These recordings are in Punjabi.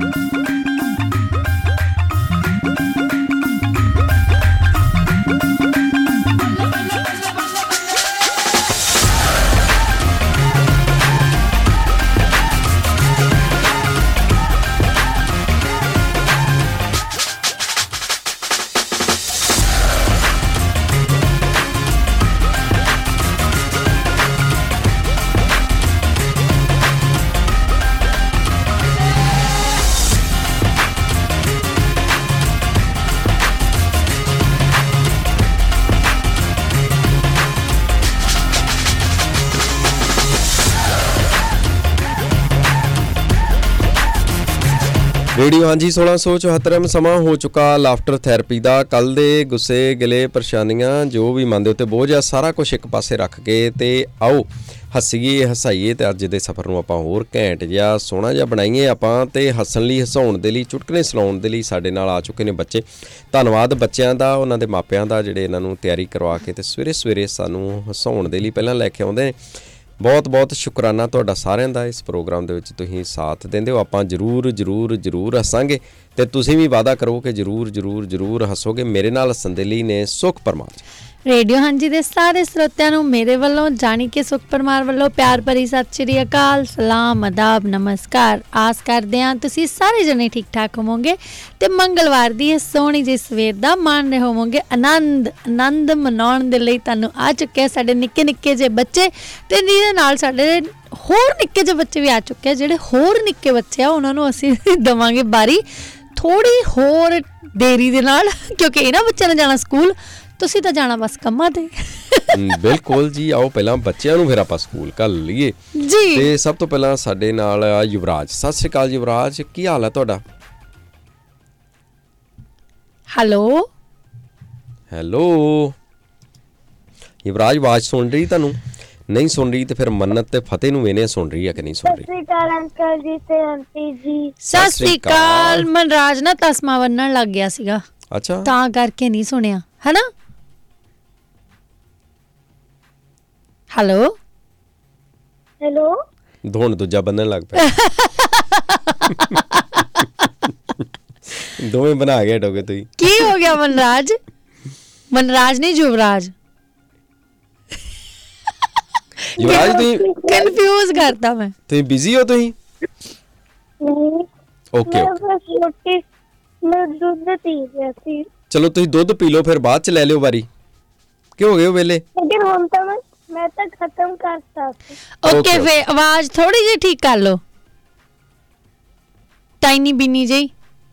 ਰੇਡੀਓ ਹਾਂਜੀ 1674 ਸਮਾਂ ਹੋ ਚੁੱਕਾ ਲਾਫਟਰ ਥੈਰੇਪੀ ਦਾ। ਕੱਲ੍ਹ ਦੇ ਗੁੱਸੇ ਗਿਲੇ ਪਰੇਸ਼ਾਨੀਆਂ ਜੋ ਵੀ ਮਨ ਦੇ ਉੱਤੇ ਬੋਝ ਆ ਸਾਰਾ ਕੁਛ ਇੱਕ ਪਾਸੇ ਰੱਖ ਕੇ ਤੇ ਆਓ ਹੱਸੀਏ ਹਸਾਈਏ ਤੇ ਅੱਜ ਦੇ ਸਫ਼ਰ ਨੂੰ ਆਪਾਂ ਹੋਰ ਘੈਂਟ ਜਿਹਾ ਸੋਹਣਾ ਜਿਹਾ ਬਣਾਈਏ ਆਪਾਂ। ਤੇ ਹੱਸਣ ਲਈ ਹਸਾਉਣ ਦੇ ਲਈ ਚੁਟਕਲੇ ਸੁਣਾਉਣ ਦੇ ਲਈ ਸਾਡੇ ਨਾਲ ਆ ਚੁੱਕੇ ਨੇ ਬੱਚੇ। ਧੰਨਵਾਦ ਬੱਚਿਆਂ ਦਾ, ਉਹਨਾਂ ਦੇ ਮਾਪਿਆਂ ਦਾ ਜਿਹੜੇ ਇਹਨਾਂ ਨੂੰ ਤਿਆਰੀ ਕਰਵਾ ਕੇ ਤੇ ਸਵੇਰੇ ਸਵੇਰੇ ਸਾਨੂੰ ਹਸਾਉਣ ਦੇ ਲਈ ਪਹਿਲਾਂ ਲੈ ਕੇ ਆਉਂਦੇ ਨੇ। ਬਹੁਤ ਬਹੁਤ ਸ਼ੁਕਰਾਨਾ ਤੁਹਾਡਾ ਸਾਰਿਆਂ ਦਾ। ਇਸ ਪ੍ਰੋਗਰਾਮ ਦੇ ਵਿੱਚ ਤੁਸੀਂ ਸਾਥ ਦਿੰਦੇ ਹੋ। ਆਪਾਂ ਜ਼ਰੂਰ ਹੱਸਾਂਗੇ ਅਤੇ ਤੁਸੀਂ ਵੀ ਵਾਅਦਾ ਕਰੋ ਕਿ ਜ਼ਰੂਰ ਹੱਸੋਗੇ। ਮੇਰੇ ਨਾਲ ਹੱਸਣ ਦੇ ਲਈ ਨੇ ਸੁਖ ਪਰਮਾਰ। ਰੇਡੀਓ ਹਾਂਜੀ ਦੇ ਸਾਰੇ ਸਰੋਤਿਆਂ ਨੂੰ ਮੇਰੇ ਵੱਲੋਂ ਜਾਣੀ ਕਿ ਸੁਖ ਪਰਮਾਰ ਵੱਲੋਂ ਪਿਆਰ ਭਰੀ ਸਤਿ ਸ਼੍ਰੀ ਅਕਾਲ, ਸਲਾਮ, ਅਦਾਬ, ਨਮਸਕਾਰ। ਆਸ ਕਰਦੇ ਹਾਂ ਤੁਸੀਂ ਸਾਰੇ ਜਣੇ ਠੀਕ ਠਾਕ ਹੋਵੋਗੇ ਅਤੇ ਮੰਗਲਵਾਰ ਦੀ ਇਹ ਸੋਹਣੀ ਜਿਹੀ ਸਵੇਰ ਦਾ ਮਾਣ ਰਹੇ ਹੋਵੋਗੇ। ਆਨੰਦ ਮਨਾਉਣ ਦੇ ਲਈ ਤੁਹਾਨੂੰ ਆ ਚੁੱਕੇ ਸਾਡੇ ਨਿੱਕੇ ਨਿੱਕੇ ਜਿਹੇ ਬੱਚੇ ਅਤੇ ਜਿਹਦੇ ਨਾਲ ਸਾਡੇ ਹੋਰ ਨਿੱਕੇ ਜਿਹੇ ਬੱਚੇ ਵੀ ਆ ਚੁੱਕੇ ਆ। ਜਿਹੜੇ ਹੋਰ ਨਿੱਕੇ ਬੱਚੇ ਆ ਉਹਨਾਂ ਨੂੰ ਅਸੀਂ ਦੇਵਾਂਗੇ ਬਾਰੀ ਥੋੜ੍ਹੀ ਹੋਰ ਦੇਰੀ ਦੇ ਨਾਲ, ਕਿਉਂਕਿ ਇਹਨਾਂ ਬੱਚਿਆਂ ਨੇ ਜਾਣਾ ਸਕੂਲ, ਤੁਸੀਂ ਤਾਂ ਜਾਣਾ ਬਸ ਕੰਮਾਂ ਤੇ। ਬਿਲਕੁਲ ਜੀ, ਆਓ ਪਹਿਲਾਂ ਬੱਚਿਆਂ ਨੂੰ ਫਿਰ ਆਪਾਂ ਸਕੂਲ ਘੱਲ ਲਈਏ ਜੀ। ਤੇ ਸਭ ਤੋਂ ਪਹਿਲਾਂ ਸਾਡੇ ਨਾਲ ਯੁਵਰਾਜ। ਸਤਿ ਸ਼੍ਰੀ ਅਕਾਲ ਯੁਵਰਾਜ, ਕੀ ਹਾਲ ਹੈ ਤੁਹਾਡਾ? ਹੈਲੋ ਯੁਵਰਾਜ, ਆਵਾਜ਼ ਸੁਣ ਰਹੀ ਤੁਹਾਨੂੰ? ਨਹੀਂ ਸੁਣ ਰਹੀ ਤੇ ਫਿਰ ਮੰਨਤ ਤੇ ਫਤਿਹ ਨੂੰ ਵੇਨੇ ਸੁਣ ਰਹੀ ਹੈ ਕਿ ਨਹੀਂ ਸੁਣ ਰਹੀ? ਸਤਿ ਸ਼੍ਰੀ ਅਕਾਲ ਅੰਕਲ ਜੀ ਤੇ ਆਂਟੀ ਜੀ। ਸਤਿ ਸ਼੍ਰੀ ਅਕਾਲ। ਮਨਰਾਜ ਨਾ ਤਸਮਾ ਬੰਨਣ ਲੱਗ ਗਿਆ ਸੀਗਾ, ਅੱਛਾ ਤਾਂ ਕਰਕੇ ਨਹੀਂ ਸੁਣਿਆ ਹੈ ਨਾ। ਹੈਲੋ ਹੁਣ ਦੂਜਾ ਬੰਨਣ ਲੱਗ ਪਿਆ। ਦੋਵੇਂ ਬਣਾ ਕੇ ਹਟੋਗੇ ਤੁਸੀਂ। ਕੀ ਹੋ ਗਿਆ ਮਨਰਾਜ? ਮਨਰਾਜ ਨਹੀਂ ਯੁਵਰਾਜ। ਯੁਵਰਾਜ ਤੁਸੀਂ ਕਨਫਿਊਜ਼ ਕਰਤਾ ਮੈਂ। ਤੁਸੀਂ ਬਿਜ਼ੀ ਹੋ ਤੁਸੀਂ? ਓਕੇ ਮੈਂ ਦੁੱਧ ਪੀ ਰਿਹਾ ਸੀ। ਚਲੋ ਤੁਸੀਂ ਦੁੱਧ ਪੀ ਲਓ, ਫਿਰ ਬਾਅਦ ਚ ਲੈ ਲਿਓ ਵਾਰੀ। ਕਿ ਹੋ ਗਏ ਹੋ ਵੇਲੇ? ਲੇਕਿਨ ਹੁਣ ਤਾਂ ਮੈਂ ਤਾਂ ਖਤਮ ਕਰਤਾ ਸੀ। ਓਕੇ ਫੇ ਆਵਾਜ਼ ਥੋੜੀ ਜਿਹੀ ਠੀਕ ਕਰ ਲਓ, ਟਾਈਨੀ ਬਿਨੀ ਜਿਹੀ।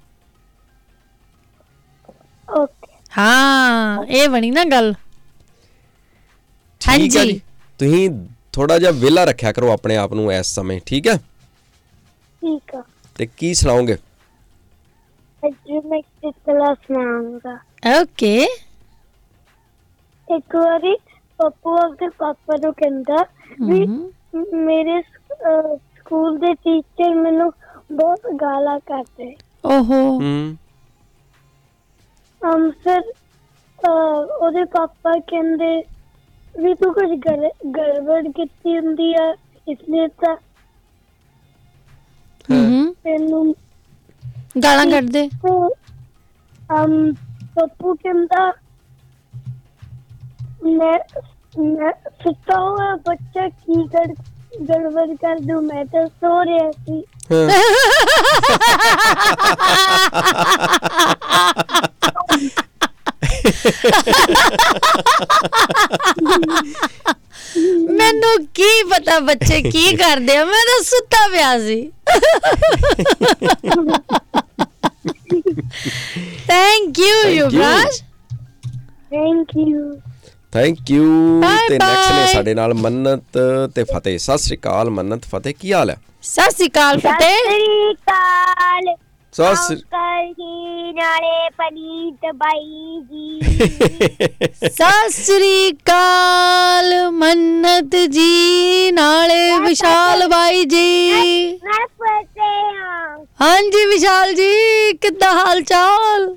ਓਕੇ ਹਾਂ ਇਹ ਬਣੀ ਨਾ ਗੱਲ। ਹਾਂਜੀ ਤੁਸੀਂ ਥੋੜਾ ਜਿਹਾ ਵਿਹਲਾ ਰੱਖਿਆ ਕਰੋ ਆਪਣੇ ਆਪ ਨੂੰ ਇਸ ਸਮੇਂ, ਠੀਕ ਹੈ? ਠੀਕ ਆ। ਤੇ ਕੀ ਸੁਣਾਓਗੇ? ਅੱਜ ਮੈਂ ਚੁਟਕਲਾ ਸੁਣਾਉਂਗਾ। ਓਕੇ। ਇੱਕ ਵਾਰੀ ਪੱਪੂ ਆਪਣੇ ਪਾਪਾ ਨੂੰ ਕਹਿੰਦਾ ਵੀ ਮੇਰੇ ਸਕੂਲ ਦੇ ਟੀਚਰ ਮੈਨੂੰ ਬਹੁਤ ਗਾਲਾਂ ਕੱਢਦੇ। ਓਹੋ। ਫਿਰ ਉਹਦੇ ਪਾਪਾ ਕਹਿੰਦੇ ਵੀ ਤੂੰ ਕੁਝ ਗੜਬੜ ਕੀਤੀ ਹੁੰਦੀ ਆ, ਇਸ ਲਈ ਤਾਂ ਤੈਨੂੰ ਗਾਲਾਂ ਕੱਢਦੇ। ਪੱਪੂ ਕਹਿੰਦਾ ਮੈਂ ਸੁੱਤਾ ਹੋਇਆ ਬੱਚਾ ਕੀ ਗੜਬੜ ਕਰ ਦੂੰ, ਮੈਂ ਤਾਂ ਸੋ ਰਿਹਾ ਸੀ। ਮੈਨੂੰ ਕੀ ਪਤਾ ਬੱਚੇ ਕੀ ਕਰਦੇ ਆ, ਮੈਂ ਤਾਂ ਸੁੱਤਾ ਪਿਆ ਸੀ। Thank you Yuvraj. Thank you. ਤੇ ਨੈਕਸਟ ਨੇ ਸਾਡੇ ਨਾਲ ਮੰਨਤ ਤੇ ਫਤਿਹ। ਸਤਿ ਸ਼੍ਰੀ ਅਕਾਲ ਮੰਨਤ, ਫਤਿਹ, ਕੀ ਹਾਲ ਹੈ? ਸਤਿ ਸ਼੍ਰੀ ਅਕਾਲ ਫਤਿਹ। ਨਾਲੇ ਪਨੀਤ ਬਾਈ ਜੀ। ਸਤਿ ਸ਼੍ਰੀ ਅਕਾਲ ਮੰਨਤ ਜੀ, ਨਾਲੇ ਵਿਸ਼ਾਲ ਬਾਈ ਜੀ। ਹਾਂਜੀ ਵਿਸ਼ਾਲ ਜੀ, ਕਿੱਦਾਂ ਹਾਲ ਚਾਲ?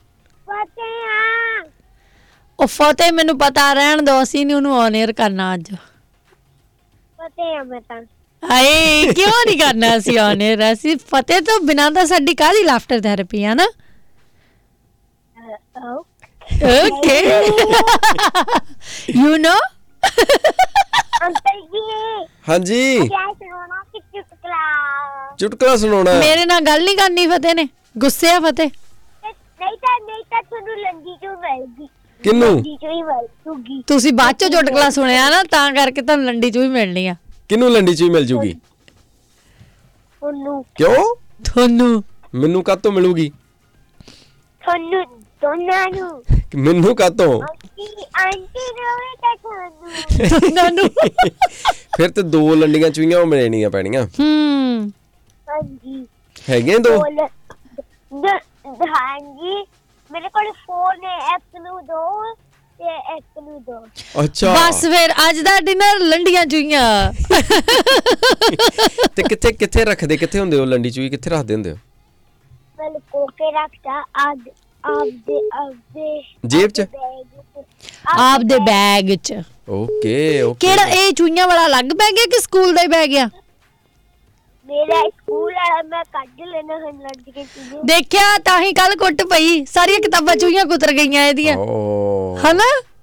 ਉਹ ਫਤਿਹ ਮੈਨੂੰ ਪਤਾ, ਰਹਿਣ ਦੋ, ਅਸੀਂ ਨੀ ਉਹਨੂੰ ਔਨ ਏਅਰ ਕਰਨਾ ਅੱਜ। ਹਾਏ ਕਿਉਂ ਨਹੀਂ ਕਰਨਾ ਅਸੀਂ ਔਨ 에ਅਰ ਅਸੀਂ ਫਤਿਹ ਤੋਂ ਬਿਨਾਂ ਤਾਂ ਸਾਡੀ ਕਾਹਦੀ ਲਾਫਟਰ ਥੈਰੇਪੀ ਆ ਨਾ ਓਕੇ ਯੂ ਨੋ ਅੰਕਲ ਜੀ ਹਾਂਜੀ ਕਿਆ ਸੁਣਾਉਣਾ ਕਿ ਚੁਟਕਲਾ ਚੁਟਕਲਾ ਸੁਣਾਉਣਾ ਹੈ। ਮੇਰੇ ਨਾਲ ਗੱਲ ਨਹੀਂ ਕਰਨੀ ਫਤਿਹ ਨੇ ਗੁੱਸੇ ਆ ਫਤਿਹ ਨਹੀਂ ਤਾਂ ਤੁਹਾਨੂੰ ਲੰਜੀ ਚੋਂ ਮਿਲਦੀ ਕਿਹਨੂੰ ਲੰਜੀ ਚੋਂ ਹੀ ਮਿਲੂਗੀ ਤੁਸੀਂ ਬਾਅਦ ਚੋਂ ਚੁਟਕਲਾ ਸੁਣਿਆ ਨਾ ਤਾਂ ਕਰਕੇ ਤੁਹਾਨੂੰ ਲੰਡੀ ਚੋਂ ਹੀ ਮਿਲਣੀ ਆ ਕਿਹਨੂੰ ਲੰਡੀ ਚ ਹੀ ਮਿਲ ਜੂਗੀ ਤੁਹਾਨੂੰ ਕਿਉਂ ਤੁਹਾਨੂੰ ਮੈਨੂੰ ਕਾਹਤੋਂ ਮਿਲੂਗੀ ਦੋਨਾਂ ਨੂੰ ਮੈਨੂੰ ਕਾਹਤੋਂ ਆਂਟੀ ਰੋਵੇ ਤਾਂ ਤੁਹਾਨੂੰ ਦੋਨਾਂ ਨੂੰ ਫਿਰ ਤੇ ਦੋ ਲੰਡੀਆਂ ਚੂਹੀਆਂ ਮਿਲਣੀਆਂ ਪੈਣੀਆਂ ਹਾਂਜੀ ਹੈਗੀਆਂ ਦੋ ਹਾਂਜੀ ਮੇਰੇ ਕੋਲ ਫੋਨ ਹੈ ਇੱਕ ਨੂੰ ਦੋ ਤੇ ਇੱਕ ਨੂੰ ਦੋ ਅੱਛਾ ਬਸ ਫਿਰ ਅੱਜ ਦਾ ਡਿਨਰ ਲੰਡੀਆਂ ਚੂਹੀਆਂ ਤੇ ਕਿੱਥੇ ਰੱਖਦੇ ਕਿੱਥੇ ਹੁੰਦੇ ਹੋ ਲੰਡੀ ਚੂਹੀ ਕਿੱਥੇ ਰੱਖਦੇ ਹੁੰਦੇ ਹੋ ਮੈਂ ਕੋਕੇ ਰੱਖਦਾ ਆਪਦੇ ਜੇਬ ਚ ਆਪਦੇ ਬੈਗ ਚ ਓਕੇ ਕਿਹੜਾ ਇਹ ਚੂਹੀਆਂ ਵਾਲਾ ਅਲੱਗ ਬੈਗ ਹੈ ਕਿ ਸਕੂਲ ਦਾ ਹੀ ਬੈਗ ਆ ਮੇਰਾ ਸਕੂਲ ਵਾਲਾ ਮੈਂ ਕੱਢ ਲੈਣਾ ਹੁਣ ਲੰਚ ਕੇ ਚੀਜ਼ ਦੇਖਿਆ ਤਾਂ ਹੀ ਕੱਲ ਕੁੱਟ ਪਈ ਸਾਰੀਆਂ ਕਿਤਾਬਾਂ ਚੂਹੀਆਂ ਕੁਤਰ ਗਈਆਂ ਇਹਦੀਆਂ ਹਨਾ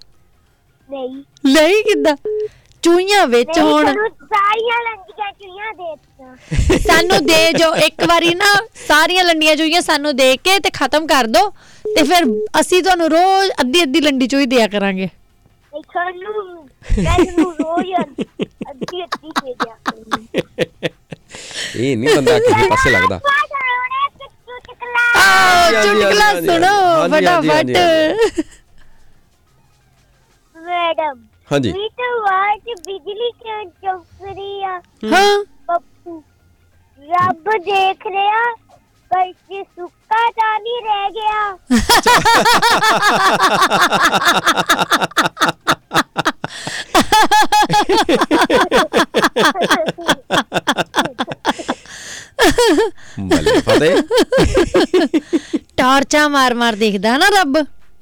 ਨਹੀਂ ਕਿੱਦਾਂ ਚੂਹੀਆਂ ਵਿੱਚ ਹੁਣ ਸਾਰੀਆਂ ਲੰਡੀਆਂ ਚੂਹੀਆਂ ਦੇ ਦਿੱਤਾ ਸਾਨੂੰ ਦੇ ਜੋ ਇੱਕ ਵਾਰੀ ਨਾ ਸਾਰੀਆਂ ਲੰਡੀਆਂ ਚੂਹੀਆਂ ਸਾਨੂੰ ਦੇ ਕੇ ਤੇ ਖਤਮ ਕਰ ਦੋ ਤੇ ਫਿਰ ਅਸੀਂ ਤੁਹਾਨੂੰ ਰੋਜ਼ ਅੱਧੀ ਲੰਡੀ ਚੂਹੀ ਦਿਆ ਕਰਾਂਗੇ ਤੁਹਾਨੂੰ ਰੋਜ਼ ਅੱਧੀ ਦੇ ਦਿਆ ਇਹ ਨਹੀਂ ਬੰਦਾ ਕਿਸੇ ਪਾਸੇ ਲੱਗਦਾ ਚੁਟਕਲਾ ਸੁਣੋ ਫਟਾਫਟ ਮੈਡਮ ਹਾਂਜੀ ਬਿਜਲੀ ਕਿਉਂ ਚਮਕ ਰਹੀ ਆ ਹਾਂ ਪੱਪੂ ਰੱਬ ਦੇਖ ਰਿਹਾ ਪਰ ਜੇ ਸੁੱਕਾ ਤਾਂ ਨਹੀਂ ਰਹਿ ਗਿਆ ਬੱਲੇ ਫਤਿਹ ਟਾਰਚਾ ਮਾਰ ਦੇਖਦਾ ਨਾ ਰੱਬ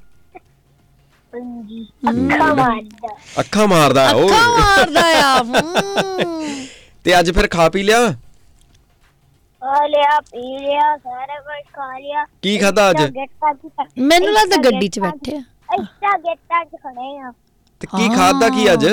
ਹਾਂਜੀ ਅੱਖਾਂ ਮਾਰਦਾ ਅੱਖਾਂ ਮਾਰਦਾ ਅੱਖਾਂ ਮਾਰਦਾ ਆ ਤੇ ਅੱਜ ਫਿਰ ਖਾ ਪੀ ਲਿਆ ਖਾ ਲਿਆ ਪੀ ਲਿਆ ਸਾਰਾ ਕੁਝ ਖਾ ਲਿਆ ਕੀ ਖਾਦਾ ਅੱਜ ਮੈਨੂੰ ਲੱਗਦਾ ਗੱਡੀ 'ਚ ਬੈਠੇ ਆ ਅੱਛਾ ਗੇਟਾਂ 'ਚ ਖੜੇ ਆ ਤੇ ਕੀ ਖਾਦਾ ਕੀ ਅੱਜ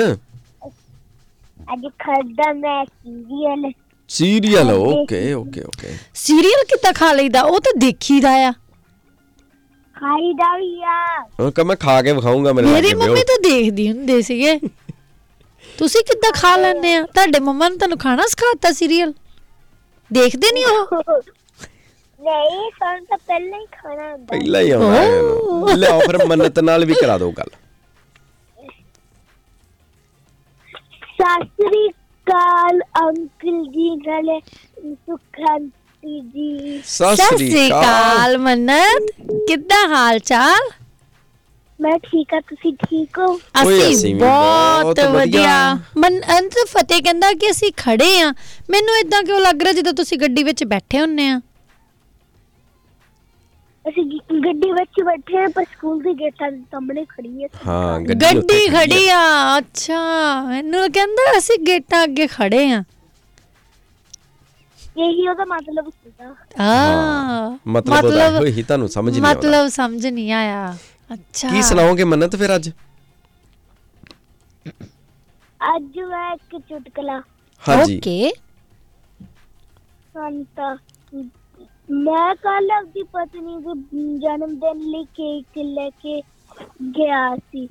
ਖਾਦਾ ਮੈਂ ਸੀਰੀਅਲ ਓਕੇ ਸੀਰੀਅਲ ਕਿੱਦਾਂ ਖਾ ਲਈਦਾ ਉਹ ਤਾਂ ਦੇਖੀਦਾ ਆ ਖਾਈਦਾ ਵੀ ਆ ਉਹ ਕਹ ਮੈਂ ਖਾ ਕੇ ਵਿਖਾਉਂਗਾ ਮੇਰੀ ਮੰਮੀ ਤਾਂ ਦੇਖਦੀ ਹੁੰਦੇ ਸੀਗੇ ਤੁਸੀਂ ਕਿੱਦਾਂ ਖਾ ਲੈਂਦੇ ਆ ਤੁਹਾਡੇ ਮੰਮਾ ਨੇ ਤੁਹਾਨੂੰ ਖਾਣਾ ਸਿਖਾਤਾ ਸੀਰੀਅਲ ਦੇਖਦੇ ਨਹੀਂ ਉਹ ਨਹੀਂ ਸਾਨੂੰ ਤਾਂ ਪਹਿਲਾਂ ਹੀ ਖਾਣਾ ਹੁੰਦਾ ਪਹਿਲਾਂ ਹੀ ਆਉਂਦਾ ਲਿਆਓ ਫਿਰ ਮੰਨਤ ਨਾਲ ਵੀ ਕਰਾ ਦਿਓ ਗੱਲ ਸਾਸਰੀ ਕਾਲ ਅੰਕਲ ਜੀ ਨਾਲੇ ਸੁਖਾਂਤੀ ਜੀ ਸਤਿ ਸ੍ਰੀ ਅਕਾਲ ਮੰਨਤ ਕਿੱਦਾਂ ਹਾਲ ਚਾਲ ਮੈਂ ਠੀਕ ਆ ਤੁਸੀਂ ਠੀਕ ਹੋ ਅਸੀਂ ਬਹੁਤ ਵਧੀਆ ਅੰਤ ਫਤਿਹ ਕਹਿੰਦਾ ਕਿ ਅਸੀਂ ਖੜੇ ਆ ਮੈਨੂੰ ਇਦਾਂ ਕਿਉਂ ਲੱਗ ਰਿਹਾ ਜਦੋਂ ਤੁਸੀਂ ਗੱਡੀ ਵਿੱਚ ਬੈਠੇ ਹੁੰਨੇ ਆ ਅਸੀਂ ਗੱਡੀ ਵਿੱਚ ਬੈਠੇ ਆ ਪਰ ਸਕੂਲ ਦੇ ਗੇਟਾਂ ਦੇ ਸਾਹਮਣੇ ਖੜੀ ਆ ਹਾਂ ਗੱਡੀ ਖੜੀ ਆ ਅੱਛਾ ਮੈਨੂੰ ਕਹਿੰਦਾ ਅਸੀਂ ਗੇਟਾਂ ਅੱਗੇ ਖੜੇ ਆ ਇਹੀ ਉਹਦਾ ਮਤਲਬ ਸੀਗਾ ਮਤਲਬ ਉਹੀ ਤੁਹਾਨੂੰ ਸਮਝ ਨਹੀਂ ਆਉਂਦਾ ਮਤਲਬ ਸਮਝ ਨਹੀਂ ਆਇਆ ਅੱਛਾ ਕੀ ਸੁਣਾਓਗੇ ਮੰਨਤ ਫਿਰ ਅੱਜ ਮੈਂ ਇੱਕ ਚੁਟਕਲਾ ਹਾਂਜੀ ਓਕੇ ਸੰਤਾ ਮੈਂ ਕੱਲ ਆਪਣੀ ਪਤਨੀ ਦੇ ਜਨਮ ਦਿਨ ਲਈ ਕੇਕ ਲੈ ਕੇ ਗਿਆ ਸੀ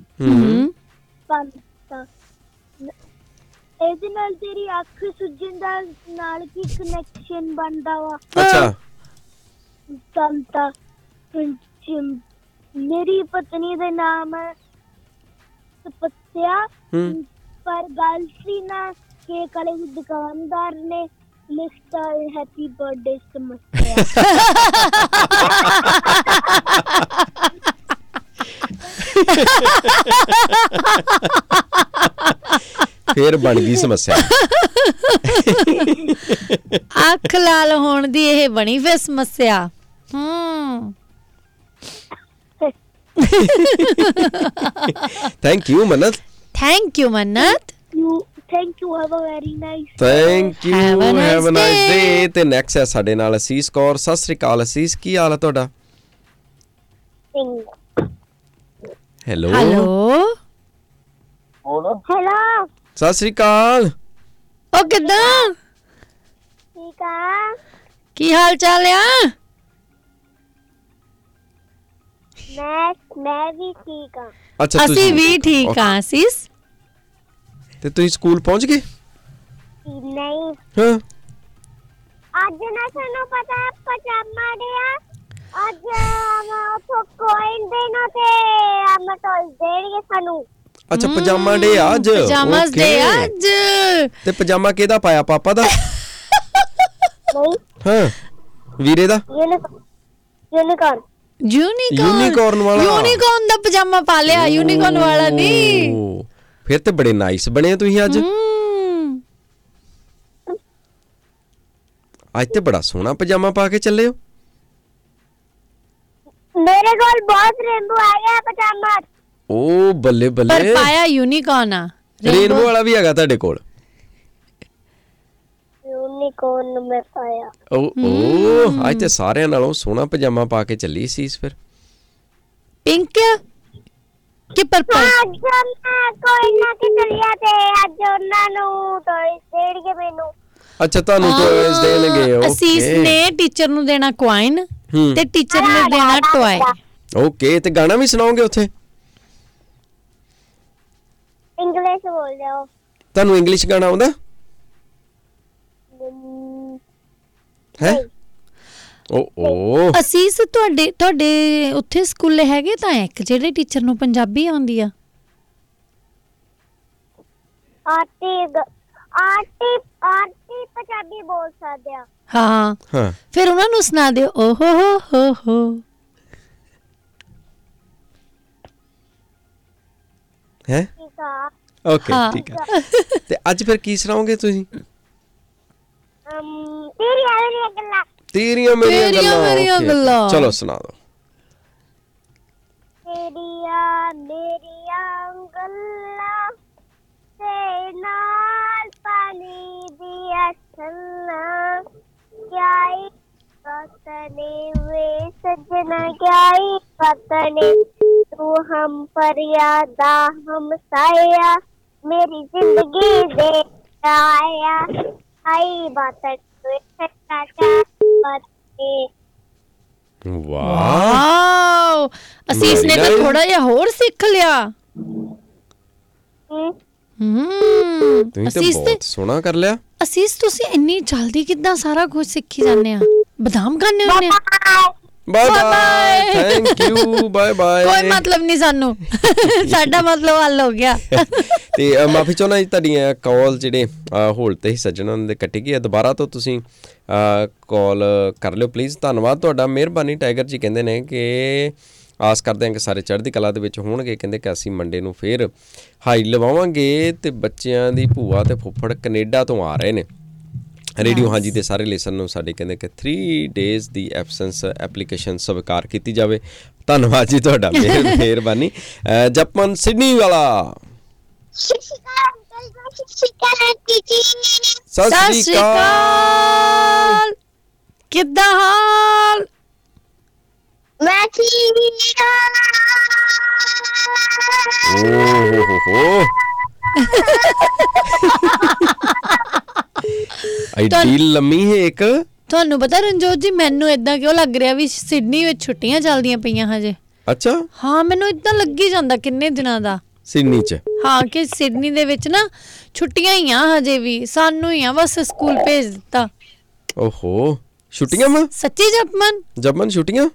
ਸੰਤਾ ਇਹਦੇ ਨਾਲ ਤੇਰੀ ਅੱਖ ਸੁੱਜਣ ਦਾ ਨਾਲ ਕੀ ਕਨੈਕਸ਼ਨ ਬਣਦਾ ਵਾ ਅੱਛਾ ਸੰਤਾ ਮੇਰੀ ਪਤਨੀ ਦਾ ਨਾਮ ਹੈ ਤਪੱਸਿਆ ਪਰ ਗੱਲ ਸੀ ਨਾ ਕੇਕ ਵਾਲੇ ਦੁਕਾਨਦਾਰ ਨੇ ਲਿਖਤਾ ਹੈਪੀ ਬਰਥਡੇ ਸਮੱਸਿਆ ਫੇਰ ਬਣ ਗਈ ਸਮੱਸਿਆ ਅੱਖ ਲਾਲ ਹੋਣ ਦੀ ਇਹ ਬਣੀ ਫੇਰ ਸਮੱਸਿਆ thank you Mannat Thank you. Have a very nice thank you Have a nice have a nice day. Day. ਤੇ ਨੈਕਸਟ ਹੈ ਸਾਡੇ ਨਾਲ ਅਸੀਸ ਕੌਰ। ਸਤਿ ਸ੍ਰੀ ਅਕਾਲ ਅਸੀਸ, ਕੀ ਹਾਲ ਹੈ ਤੁਹਾਡਾ? thing. Hello hello Hello. ਸਤਿ ਸ੍ਰੀ ਅਕਾਲ। ਉਹ ਕਿੱਦਾਂ? ਠੀਕ ਆ? ਕੀ ਹਾਲ ਚਾਲ ਆ? ਮੈਂ ਵੀ ਠੀਕ ਆ। ਅੱਛਾ ਅਸੀਂ ਵੀ ਠੀਕ ਆ ਅਸੀਸ। ਤੇ ਤੁਸੀਂ ਸਕੂਲ ਪਹੁੰਚ ਗਏ? ਨਹੀਂ, ਹਾਂ ਅੱਜ ਨਾ ਸਾਨੂੰ ਪਤਾ ਪਜਾਮਾ ਡੇ ਆ। ਅੱਜ ਉੱਥੋਂ ਕੋਇਨ ਦੇਣਾ ਤੇ ਮਟੋਲ ਦੇਣਗੇ ਸਾਨੂੰ। ਅੱਛਾ ਪਜਾਮਾ ਡੇ ਅੱਜ। ਪਜਾਮਾਸ ਡੇ Okay. ਅੱਜ। ਤੇ ਪਜਾਮਾ ਕਿਹਦਾ ਪਾਇਆ, ਪਾਪਾ ਦਾ? ਨਹੀਂ, ਹਾਂ ਵੀਰੇ ਦਾ? ਯੂਨੀਕੌਰਨ। Unicorn ਵਾਲਾ। ਯੂਨੀਕੌਰਨ ਦਾ ਪਜਾਮਾ ਪਾ ਲਿਆ, ਯੂਨੀਕੌਰਨ ਵਾਲਾ ਨਹੀਂ। ਓ, ਫਿਰ ਤੇ ਬੜੇ ਨਾਈਸ ਬਣੇ ਤੁਸੀਂ ਅੱਜ। ਅੱਜ ਤੇ ਬੜਾ ਸੋਹਣਾ ਪਜਾਮਾ ਪਾ ਕੇ ਚੱਲੇ ਹੋ। ਮੇਰੇ ਕੋਲ ਬਹੁਤ ਰੇਨਬੋ ਆ ਗਿਆ ਪਜਾਮਾ। ਓ ਬੱਲੇ ਪਰ ਬੱਲੇ। ਪਾਇਆ ਯੂਨੀਕੌਰਨ ਆ। ਰੇਨਬੋ ਵਾਲਾ ਵੀ ਹੈਗਾ ਤੁਹਾਡੇ ਕੋਲ? ਯੂਨੀਕੌਰਨ ਮੈਂ ਪਾਇਆ। ਓ ਅੱਜ ਤੇ ਸਾਰਿਆਂ ਨਾਲੋਂ ਸੋਹਣਾ ਪਜਾਮਾ ਪਾ ਕੇ ਚੱਲੀ ਸੀ ਫਿਰ। ਪਿੰਕ ਕਿ ਪਰਪਲ? ਅੱਜ ਮੈਂ ਕੋਈ ਨਾ ਕਿ ਚਲਿਆ ਤੇ ਅੱਜ ਉਹਨਾਂ ਨੂੰ ਟੌਇਸ ਦੇਣਗੇ ਮੈਨੂੰ। ਅੱਛਾ ਤੁਹਾਨੂੰ ਟੌਇਜ਼ ਦੇਣਗੇ। ਅਸੀਸ ਨੇ ਟੀਚਰ ਨੂੰ ਦੇਣਾ ਕੁਆਇਨ ਹੂੰ ਤੇ ਟੀਚਰ ਨੇ ਦੇਣਾ ਟੌਏ। ਓਕੇ ਤੇ ਗਾਣਾ ਵੀ ਸੁਣਾਓਗੇ ਉੱਥੇ? ਇੰਗਲਿਸ਼ ਬੋਲ ਜਾਓ। ਤੁਹਾਨੂੰ ਇੰਗਲਿਸ਼ ਗਾਣਾ ਆਉਂਦਾ ਹੈ? ਓ ਅਸੀਸ ਤੁਹਾਡੇ ਉੱਥੇ ਸਕੂਲੇ ਹੈਗੇ ਤਾਂ ਇੱਕ ਜਿਹੜੇ ਟੀਚਰ ਨੂੰ ਪੰਜਾਬੀ ਆਉਂਦੀ ਆ। ਆਰਟੀ ਪੰਜਾਬੀ ਬੋਲ ਸਕਦੇ ਆ। ਹਾਂ ਹਾਂ ਫਿਰ ਉਹਨਾਂ ਨੂੰ ਸੁਣਾ ਦਿਓ। ਓਹੋ ਹੋ ਹੈ। ਠੀਕ ਆ। ਓਕੇ ਹਾਂ। ਠੀਕ ਹੈ। ਤੇ ਅੱਜ ਫਿਰ ਕੀ ਸੁਣਾਓਗੇ ਤੁਸੀਂ? ਤੇਰੀਆਂ ਗੱਲਾਂ। ਤੇਰੀਆਂ ਮੇਰੀਆਂ ਮੇਰੀਆਂ Okay, ਗੱਲਾਂ। ਚਲੋ ਸੁਣਾ ਦਿਓ। ਤੇਰੀਆਂ ਮੇਰੀਆਂ ਗੱਲਾਂ ਤੇ ਨਾਲ ਪਾਣੀ ਦੀਆਂ ਛੱਲਾਂ। ਕਿਆਈ ਪਤਨੇ ਵੇ ਸਜਣਾ ਕਿਆਈ ਪਤਨੇ ਤੂੰ ਹਮ ਫਰਿਆਦਾ ਹਮ ਸਾਇਆ ਮੇਰੀ ਜ਼ਿੰਦਗੀ ਦੇ ਆਇਆ ਆਈ ਬਾਤ ਵੇ ਕਾਕਾ ਪਤੇ। ਵਾਹ ਵਾਓ ਅਸੀਸ ਨੇ ਤਾਂ Very nice. ਥੋੜਾ ਜਿਹਾ ਹੋਰ ਸਿੱਖ ਲਿਆ। ਤੁਸੀਂ ਤੇ ਅਸੀਸ ਤੇ ਬਹੁਤ ਸੋਹਣਾ ਕਰ ਲਿਆ। ਅਸੀਸ ਤੁਸੀਂ ਇੰਨੀ ਜਲਦੀ ਕਿੱਦਾਂ ਸਾਰਾ ਕੁਝ ਸਿੱਖੀ ਜਾਂਦੇ ਆ? ਬਦਾਮ ਖਾਣੇ ਹੁੰਦੇ ਆ? Bye Bye bye bye. Thank you bye bye. ਕੋਈ ਮਤਲਬ ਨਹੀਂ ਸਾਨੂੰ ਸਾਡਾ ਮਤਲਬ ਹੱਲ ਹੋ ਗਿਆ। ਤੇ ਮਾਫੀ ਚਾਹੁੰਦਾ ਜੀ ਤੁਹਾਡੀਆਂ ਕਾਲ ਜਿਹੜੇ ਹੋਲਡ ਤੇ ਹੀ ਸੱਜਣਾਂ ਦੇ ਕੱਟੀ ਗਈ ਹੈ। ਦੁਬਾਰਾ ਤੋਂ ਤੁਸੀਂ ਕਾਲ ਕਰ ਲਿਓ ਪਲੀਜ਼। ਧੰਨਵਾਦ ਤੁਹਾਡਾ, ਮਿਹਰਬਾਨੀ। ਟਾਈਗਰ ਜੀ ਕਹਿੰਦੇ ਨੇ ਕਿ ਆਸ ਕਰਦੇ ਹਾਂ ਕਿ ਸਾਰੇ ਚੜ੍ਹਦੀ ਕਲਾ ਦੇ ਵਿੱਚ ਹੋਣਗੇ। ਕਹਿੰਦੇ ਕਿ ਅਸੀਂ ਮੰਡੇ ਨੂੰ ਫੇਰ ਹਾਈ ਲਵਾਵਾਂਗੇ ਤੇ ਬੱਚਿਆਂ ਦੀ ਭੂਆ ਤੇ ਫੁੱਫੜ ਕੈਨੇਡਾ ਤੋਂ ਆ ਰਹੇ ਨੇ ਰੇਡੀਓ ਹਾਂਜੀ ਦੇ ਸਾਰੇ ਲਿਸਨ ਨੂੰ ਸਾਡੇ ਕਹਿੰਦੇ ਕਿ 3 ਡੇਜ਼ ਦੀ ਐਬਸੈਂਸ ਐਪਲੀਕੇਸ਼ਨ ਸਵੀਕਾਰ ਕੀਤੀ ਜਾਵੇ। ਧੰਨਵਾਦ ਜੀ ਤੁਹਾਡਾ, ਮਿਹਰਬਾਨੀ। ਜਪਮਨ ਸਿਡਨੀ ਵਾਲਾ ਸਤਿ ਸਤਿ ਸ਼੍ਰੀ ਅਕਾਲ। ਕਿੱਦਾਂ ਹਾਲ? ਮੈਂ ਠੀਕ ਆ। ਓਹ ਐਡੀ ਲੰਮੀ ਹੈ ਇੱਕ। ਤੁਹਾਨੂੰ ਪਤਾ ਰਣਜੋਤ ਜੀ ਮੈਨੂੰ ਇਦਾਂ ਕਿਉਂ ਲੱਗ ਰਿਹਾ ਵੀ ਸਿਡਨੀ ਵਿੱਚ ਛੁੱਟੀਆਂ ਚੱਲਦੀਆਂ ਪਈਆਂ ਹਜੇ? ਅੱਛਾ ਹਾਂ ਮੈਨੂੰ ਇਦਾਂ ਲੱਗੀ ਜਾਂਦਾ ਕਿੰਨੇ ਦਿਨਾਂ ਦਾ। ਸਿਡਨੀ ਚ? ਹਾਂ ਕਿ ਸਿਡਨੀ ਦੇ ਵਿੱਚ ਨਾ ਛੁੱਟੀਆਂ ਹੀ ਆ ਹਜੇ ਵੀ। ਸਾਨੂੰ ਹੀ ਆ ਬਸ ਸਕੂਲ ਭੇਜ ਦਿੱਤਾ। ਓਹੋ ਛੁੱਟੀਆਂ ਵਾ? ਸੱਚੀ ਜਪਮਨ? ਜਪਮਨ ਛੁੱਟੀਆਂ?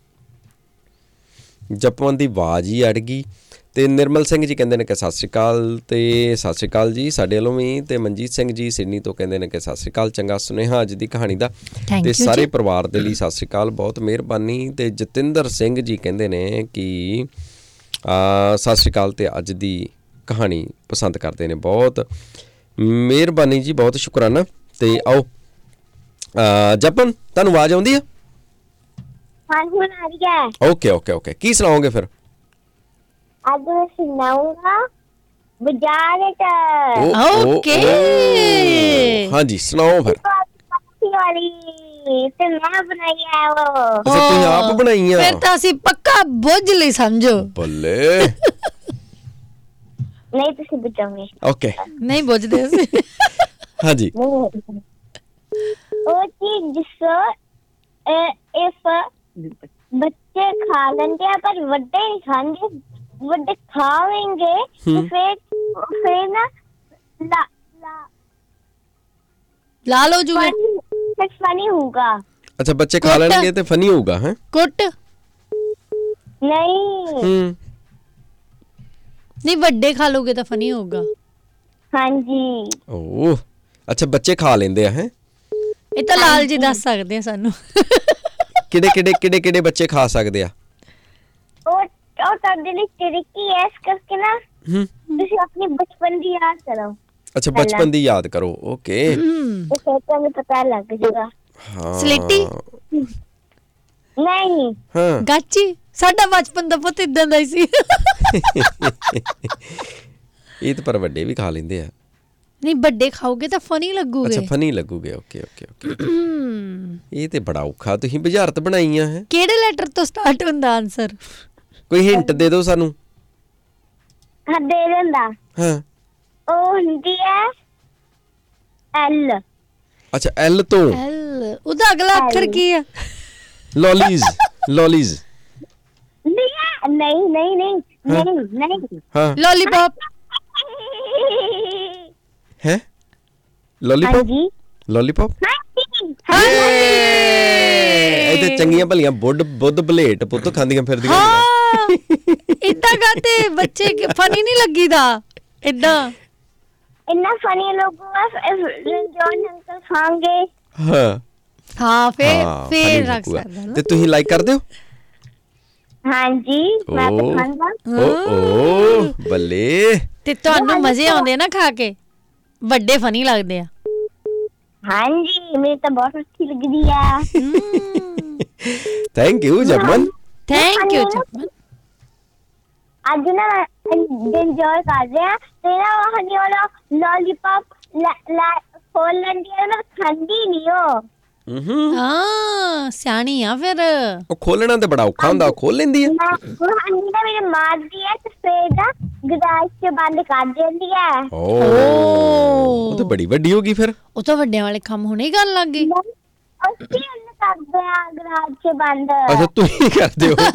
ਜਪਮਨ ਦੀ ਆਵਾਜ਼ ਹੀ ਅੜ ਗਈ। ਤੇ ਨਿਰਮਲ ਸਿੰਘ ਜੀ ਕਹਿੰਦੇ ਨੇ ਕਿ ਸਤਿ ਸ਼੍ਰੀ ਅਕਾਲ। ਤੇ ਸਤਿ ਸ਼੍ਰੀ ਅਕਾਲ ਜੀ ਸਾਡੇ ਵੱਲੋਂ ਵੀ। ਤੇ ਮਨਜੀਤ ਸਿੰਘ ਜੀ ਸਿਡਨੀ ਤੋਂ ਕਹਿੰਦੇ ਨੇ ਕਿ ਸਤਿ ਸ਼੍ਰੀ ਅਕਾਲ, ਚੰਗਾ ਸੁਨੇਹਾ ਅੱਜ ਦੀ ਕਹਾਣੀ ਦਾ। Thank ਤੇ you ਸਾਰੇ ਜੀ। ਪਰਿਵਾਰ ਦੇ ਲਈ ਸਤਿ ਸ਼੍ਰੀ ਅਕਾਲ, ਬਹੁਤ ਮਿਹਰਬਾਨੀ। ਤੇ ਜਤਿੰਦਰ ਸਿੰਘ ਜੀ ਕਹਿੰਦੇ ਨੇ ਕਿ ਸਤਿ ਸ਼੍ਰੀ ਅਕਾਲ ਤੇ ਅੱਜ ਦੀ ਕਹਾਣੀ ਪਸੰਦ ਕਰਦੇ ਨੇ। ਬਹੁਤ ਮਿਹਰਬਾਨੀ ਜੀ, ਬਹੁਤ ਸ਼ੁਕਰਾਨਾ। ਤੇ ਆਓ ਜਪਨ ਤੁਹਾਨੂੰ ਆਵਾਜ਼ ਆਉਂਦੀ ਆ? ਹਾਂ ਹੁਣ ਆ ਰਹੀ ਹੈ। ਓਕੇ ਓਕੇ ਓਕੇ ਕੀ ਸੁਣਾਓਗੇ ਫਿਰ? ਅੱਜ ਮੈਂ ਸੁਣਾਊਂਗਾ ਬਾਜ਼ਾਰ ਚ ਓਕੇ ਹਾਂਜੀ ਸੁਣਾਓ ਫਿਰ। ਕਾਫੀ ਵਾਲੀ ਤੇ ਮੈਂ ਬਣਾਈ ਹੈ ਉਹ। ਅੱਛਾ ਤੁਸੀਂ ਆਪ ਬਣਾਈਆਂ। ਫਿਰ ਤਾਂ ਅਸੀਂ ਪੱਕਾ ਬੁੱਝ ਲਈ ਸਮਝੋ। ਬੱਲੇ। ਨਹੀਂ ਤੁਸੀਂ ਬਚਾਓਗੇ। ਓਕੇ ਨਹੀਂ ਬੁੱਝਦੇ ਅਸੀਂ। ਹਾਂਜੀ ਉਹ ਚੀਜ਼ ਜਿਸ ਇਫ ਬੱਚੇ ਖਾ ਲੈਂਦੇ ਆ ਪਰ ਵੱਡੇ ਨਹੀਂ ਖਾਂਦੇ, ਵੱਡੇ ਖਾਵੇਂਗੇ तो फिर ना ਲਾਲ ਹੋ ਜੂਗੇ। फनी होगा। ਅੱਛਾ ਬੱਚੇ ਖਾ ਲੈਣਗੇ ਤੇ ਫਨੀ ਹੋਊਗਾ ਹੈ। ਕੁੱਟ नहीं ਨਹੀਂ ਵੱਡੇ ਖਾ ਲੋਗੇ ਤਾਂ ਫਨੀ ਹੋਊਗਾ। हाँ जी ਓ ਅੱਛਾ ਬੱਚੇ ਖਾ ਲੈਂਦੇ ਆ ਹੈ। ਇਹ ਤਾਂ ਲਾਲ ਜੀ ਦੱਸ ਸਕਦੇ ਆ ਸਾਨੂੰ। ਕਿਹੜੇ ਬੱਚੇ ਖਾ ਸਕਦੇ ਆ। और ਤੁਹਾਡੇ ਲਈ ਟ੍ਰਿਕੀ ਐਸ ਕਰਕੇ ਨਾ ਤੁਸੀਂ ਆਪਣੀ ਬਚਪਨ ਦੀ ਯਾਦ ਕਰੋ। ਅੱਛਾ ਬਚਪਨ ਦੀ ਯਾਦ ਕਰੋ ਓਕੇ। तो फिर तुम्हें पता लग जाएगा। ਹਾਂ ਸਲੇਟੀ नहीं ਹਾਂ ਗਾਚੀ ਸਾਡਾ ਬਚਪਨ ਦਾ ਪੁੱਤ ਇਦਾਂ ਦਾ ਹੀ ਸੀ। ਇਹ ਤਾਂ ਪਰ ਵੱਡੇ ਵੀ ਖਾ ਲੈਂਦੇ ਆ। ਨਹੀਂ ਵੱਡੇ ਖਾਓਗੇ ਤਾਂ ਫਨੀ ਲੱਗੂਗੇ। ਅੱਛਾ ਫਨੀ ਲੱਗੂਗੇ ਓਕੇ ਓਕੇ ਓਕੇ। ਇਹ ਤੇ ਬੜਾ ਔਖਾ ਤੁਸੀਂ ਬੁਝਾਰਤ ਬਣਾਈਆਂ ਹੈ। ਕਿਹੜੇ ਲੈਟਰ ਤੋਂ ਸਟਾਰਟ ਹੁੰਦਾ ਆਨਸਰ? ਕੋਈ ਹਿੰਟ ਦੇ ਦਿਓ ਸਾਨੂੰ। हाँ दे देंदा। ਹਾਂ ਉਹ ਹੁੰਦੀ ਹੈ ਐਲ। ਅੱਛਾ ਐਲ ਤੋਂ ਐਲ ਉਹਦਾ ਅਗਲਾ ਅੱਖਰ ਕੀ ਆ? ਲੋਲੀਜ਼ ਲੋਲੀਜ਼ नहीं नहीं नहीं नहीं नहीं ਹਾਂ ਲੋਲੀਪੌਪ ਹੈ ਲੋਲੀਪੌਪ जी ਲੋਲੀਪੌਪ। हाँ ਇਹ ਤੇ ਚੰਗੀਆਂ ਭਲੀਆਂ ਬੁੱਧ ਬਲੇਟ ਪੁੱਤ ਖਾਂਦੀਆਂ ਫਿਰਦੀਆਂ। ਹਾਂ ਇਦਾਂ ਕਰਦੇ ਬੱਚੇ ਫਨੀ ਨਹੀਂ ਲੱਗੀਦਾ ਇਦਾਂ। इतना फनी लोगों जॉन अंकल खाएंगे। ਹਾਂ ਹਾਂ ਫੇਰ funny ਰੱਖ ਲੱਗੂਗਾ। ਸਕਦਾ ਤੇ ਤੁਸੀਂ ਲਾਈਕ ਕਰਦੇ ਹੋ। हाँ जी मैं तो ओ। खाऊंगा। ਓ ਬੱਲੇ। ਤੇ ਤੁਹਾਨੂੰ ਮਜ਼ੇ ਆਉਂਦੇ ਨਾ ਖਾ ਕੇ, ਵੱਡੇ ਫਨੀ ਲੱਗਦੇ ਆ। हाँ जी मेरी तो बहुत अच्छी लग रही है। Thank you Jagman. Thank you Japman. आज ना एंजॉय कर रहे हैं तेरा हनी वाला लॉलीपॉप खोल लेंदी है ना खांदी नहीं हो। ਹਾਂ ਸਿਆਣੀ ਆ ਫਿਰ। ਉਹ ਖੋਲਣਾ ਤੇ ਬੜਾ ਔਖਾ ਹੁੰਦਾ ਖੋਲ ਲੈਂਦੀ ਹੈ। वो हनी ना मेरे मार दी है तो फिर ना गैस से बंद कर देती है। ਓ ਉਹ ਤਾਂ ਬੜੀ ਵੱਡੀ ਹੋ ਗਈ ਫਿਰ। ਉਹ ਤਾਂ ਵੱਡਿਆਂ ਵਾਲੇ ਕੰਮ ਹੁਣੇ ਕਰਨ ਲੱਗ ਗਏ। उसकी करते हैं गैस से बंद। ਅੱਛਾ ਤੁਸੀਂ ਕਰਦੇ ਹੋ।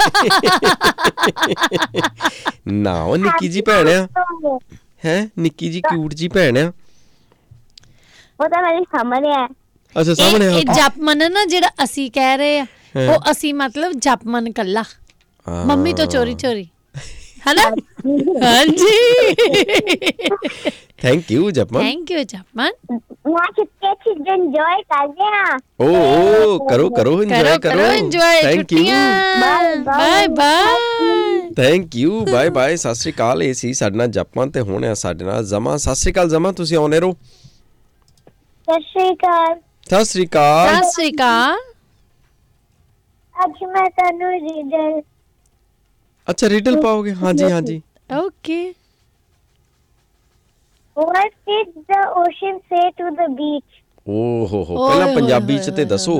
ਨਾ ਉਹ ਨਿੱਕੀ ਜੀ ਭੈਣ ਆ ਹੈ, ਨਿੱਕੀ ਜੀ ਕਿਊਟ ਜੀ ਭੈਣ ਆ। वो तो मेरे सामने है। ਅੱਛਾ ਸਾਹਮਣੇ ਇਹ ਜਪਮਨ ਨਾ ਜਿਹੜਾ ਅਸੀਂ ਕਹਿ ਰਹੇ ਆ ਉਹ ਅਸੀਂ ਮਤਲਬ ਜਪਮਨ ਕੱਲਾ ਮੰਮੀ ਤੋਂ ਚੋਰੀ ਚੋਰੀ ਹੈਨਾ। ਹਾਂਜੀ thank you Japman. Thank you Japman. वहाँ कितने चीज एंजॉय कर रहे हैं। ਓ ਕਰੋ ਇੰਜੋਏ ਕਰੋ enjoy. Thank you bye bye. Thank you bye bye ਸਤਿ ਸ਼੍ਰੀ ਅਕਾਲ। ਇਹ ਸੀ ਸਾਡੇ ਨਾਲ ਜਪਮਨ ਤੇ ਹੁਣ ਆ ਸਾਡੇ ਨਾਲ ਜ਼ਮਾ। ਸਤਿ ਸ਼੍ਰੀ ਅਕਾਲ ਜ਼ਮਾ ਤੁਸੀਂ ਆਉਣੇ ਰਹੋ। सत श्री अकाल। ਸਤਿ ਸ਼੍ਰੀ ਅਕਾਲ। ਸਤਿ ਸ਼੍ਰੀ ਅਕਾਲ। ਅੱਜ ਮੈਂ ਤੁਹਾਨੂੰ ਰੀਡਰ ਅੱਛਾ ਰੀਡਲ ਪਾਓਗੇ ਹਾਂਜੀ ਹਾਂਜੀ। Okay. What did the ocean say to the beach? ਓ ਹੋ ਪਹਿਲਾਂ ਪੰਜਾਬੀ ਚ ਤੇ ਦੱਸੋ।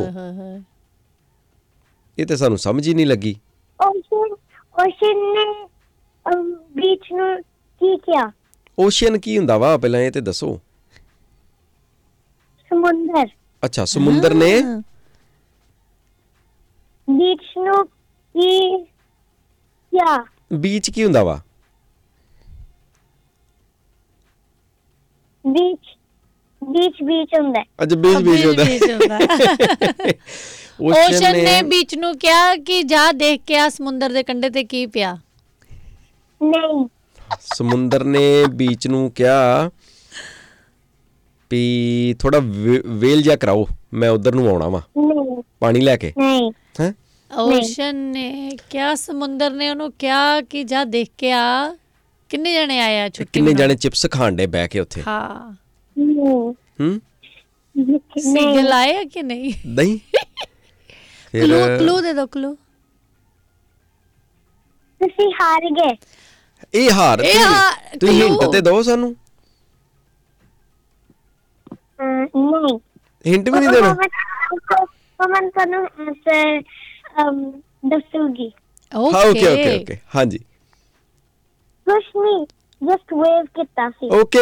ਇਹ ਤੇ ਸਾਨੂੰ ਸਮਝ ਹੀ ਨਹੀਂ ਲੱਗੀ। Ocean ਨੇ beach ਨੂੰ ਕੀ ਕਿਹਾ? ਓਸ਼ੀਅਨ ਕੀ ਹੁੰਦਾ ਵਾ ਪਹਿਲਾਂ ਇਹ ਤੇ ਦੱਸੋ। ਸਮੁੰਦਰ। ਅੱਛਾ ਸਮੁੰਦਰ ਨੇ beach ਨੂੰ ਕੀ ਕਿਹਾ? ਬੀਚ ਕੀ ਹੁੰਦਾ ਵਾ। beach ਹੁੰਦਾ। ਅੱਛਾ ਬੀਚ ਹੁੰਦਾ। ਓਸ਼ਨ ਨੇ ਬੀਚ ਨੂੰ ਕਿਹਾ ਕਿ ਜਾ ਦੇਖ ਕੇ ਆ ਸਮੁੰਦਰ ਦੇ ਕੰਢੇ ਤੇ ਕੀ ਪਿਆ। ਨਹੀਂ ਸਮੁੰਦਰ ਨੇ ਬੀਚ ਨੂੰ ਕਿਹਾ ਵੀ ਥੋੜਾ ਵੇਲ ਜਿਹਾ ਕਰਾਓ ਮੈਂ ਉਧਰ ਨੂੰ ਆਉਣਾ ਵਾ ਨਹੀਂ ਪਾਣੀ ਲੈ ਕੇ। ਨਹੀਂ ਹੈ ਓਸ਼ਨ ਨੇ ਕਿਹਾ ਸਮੁੰਦਰ ਨੇ ਉਹਨੂੰ ਕਿਹਾ ਕਿ ਜਾ ਦੇਖ ਕੇ ਆ। ਕਿੰਨੇ ਜਣੇ ਆਏ ਆ ਛੁੱਟੀ? ਕਿੰਨੇ ਜਾਣੇ ਚਿਪਸ ਖਾਣ ਡੇ ਬਹਿ ਕੇ ਉੱਥੇ। ਹਾਂ ਹੂੰ ਸੀਗਲ ਆਏ ਕਿ ਨਹੀਂ? ਨਹੀਂ ਕਲੂ ਦੇ ਦੋ ਕਲੂ। ਤੁਸੀਂ ਹਾਰ ਗਏ। ਇਹ ਹਾਰ ਤੁਸੀਂ ਹਿੰਟ ਤੇ ਦਿਓ ਸਾਨੂੰ। ਨਹੀਂ ਹਿੰਟ ਵੀ ਨਹੀਂ ਦੇਣਾ। ਮੈਂ ਤੁਹਾਨੂੰ ਆਨਸਰ ਦੱਸੂਗੀ। ਹਾਂ ਓਕੇ ਓਕੇ ਓਕੇ ਹਾਂਜੀ। ਕੁਛ ਨਹੀਂ, ਜਸਟ ਵੇਵ ਕੀਤਾ ਸੀ। ਓਕੇ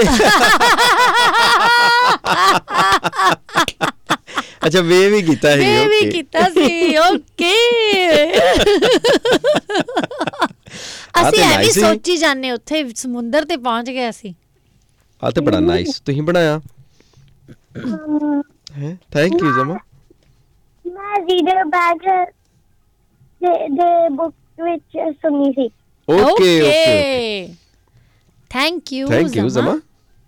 ਅੱਛਾ ਵੇ ਵੀ ਕੀਤਾ ਸੀ। ਵੇ ਵੀ ਕੀਤਾ ਸੀ ਓਕੇ। ਅਸੀਂ ਐਵੇਂ ਸੋਚੀ ਜਾਂਦੇ ਉੱਥੇ ਸਮੁੰਦਰ ਤੇ ਪਹੁੰਚ ਗਏ ਅਸੀਂ। ਆ ਤੇ ਬੜਾ ਨਾਈਸ ਤੁਸੀਂ ਬਣਾਇਆ ਹੈ। ਥੈਂਕ ਯੂ ਜਮਾ। ਮੈਂ ਰੀਡਰ ਬੈਗ ਦੇ ਬੁੱਕ ਵਿੱਚ ਸੁਣੀ ਸੀ। ਓਕੇ ਓਕੇ ਥੈਂਕ ਯੂ ਜਮਾ।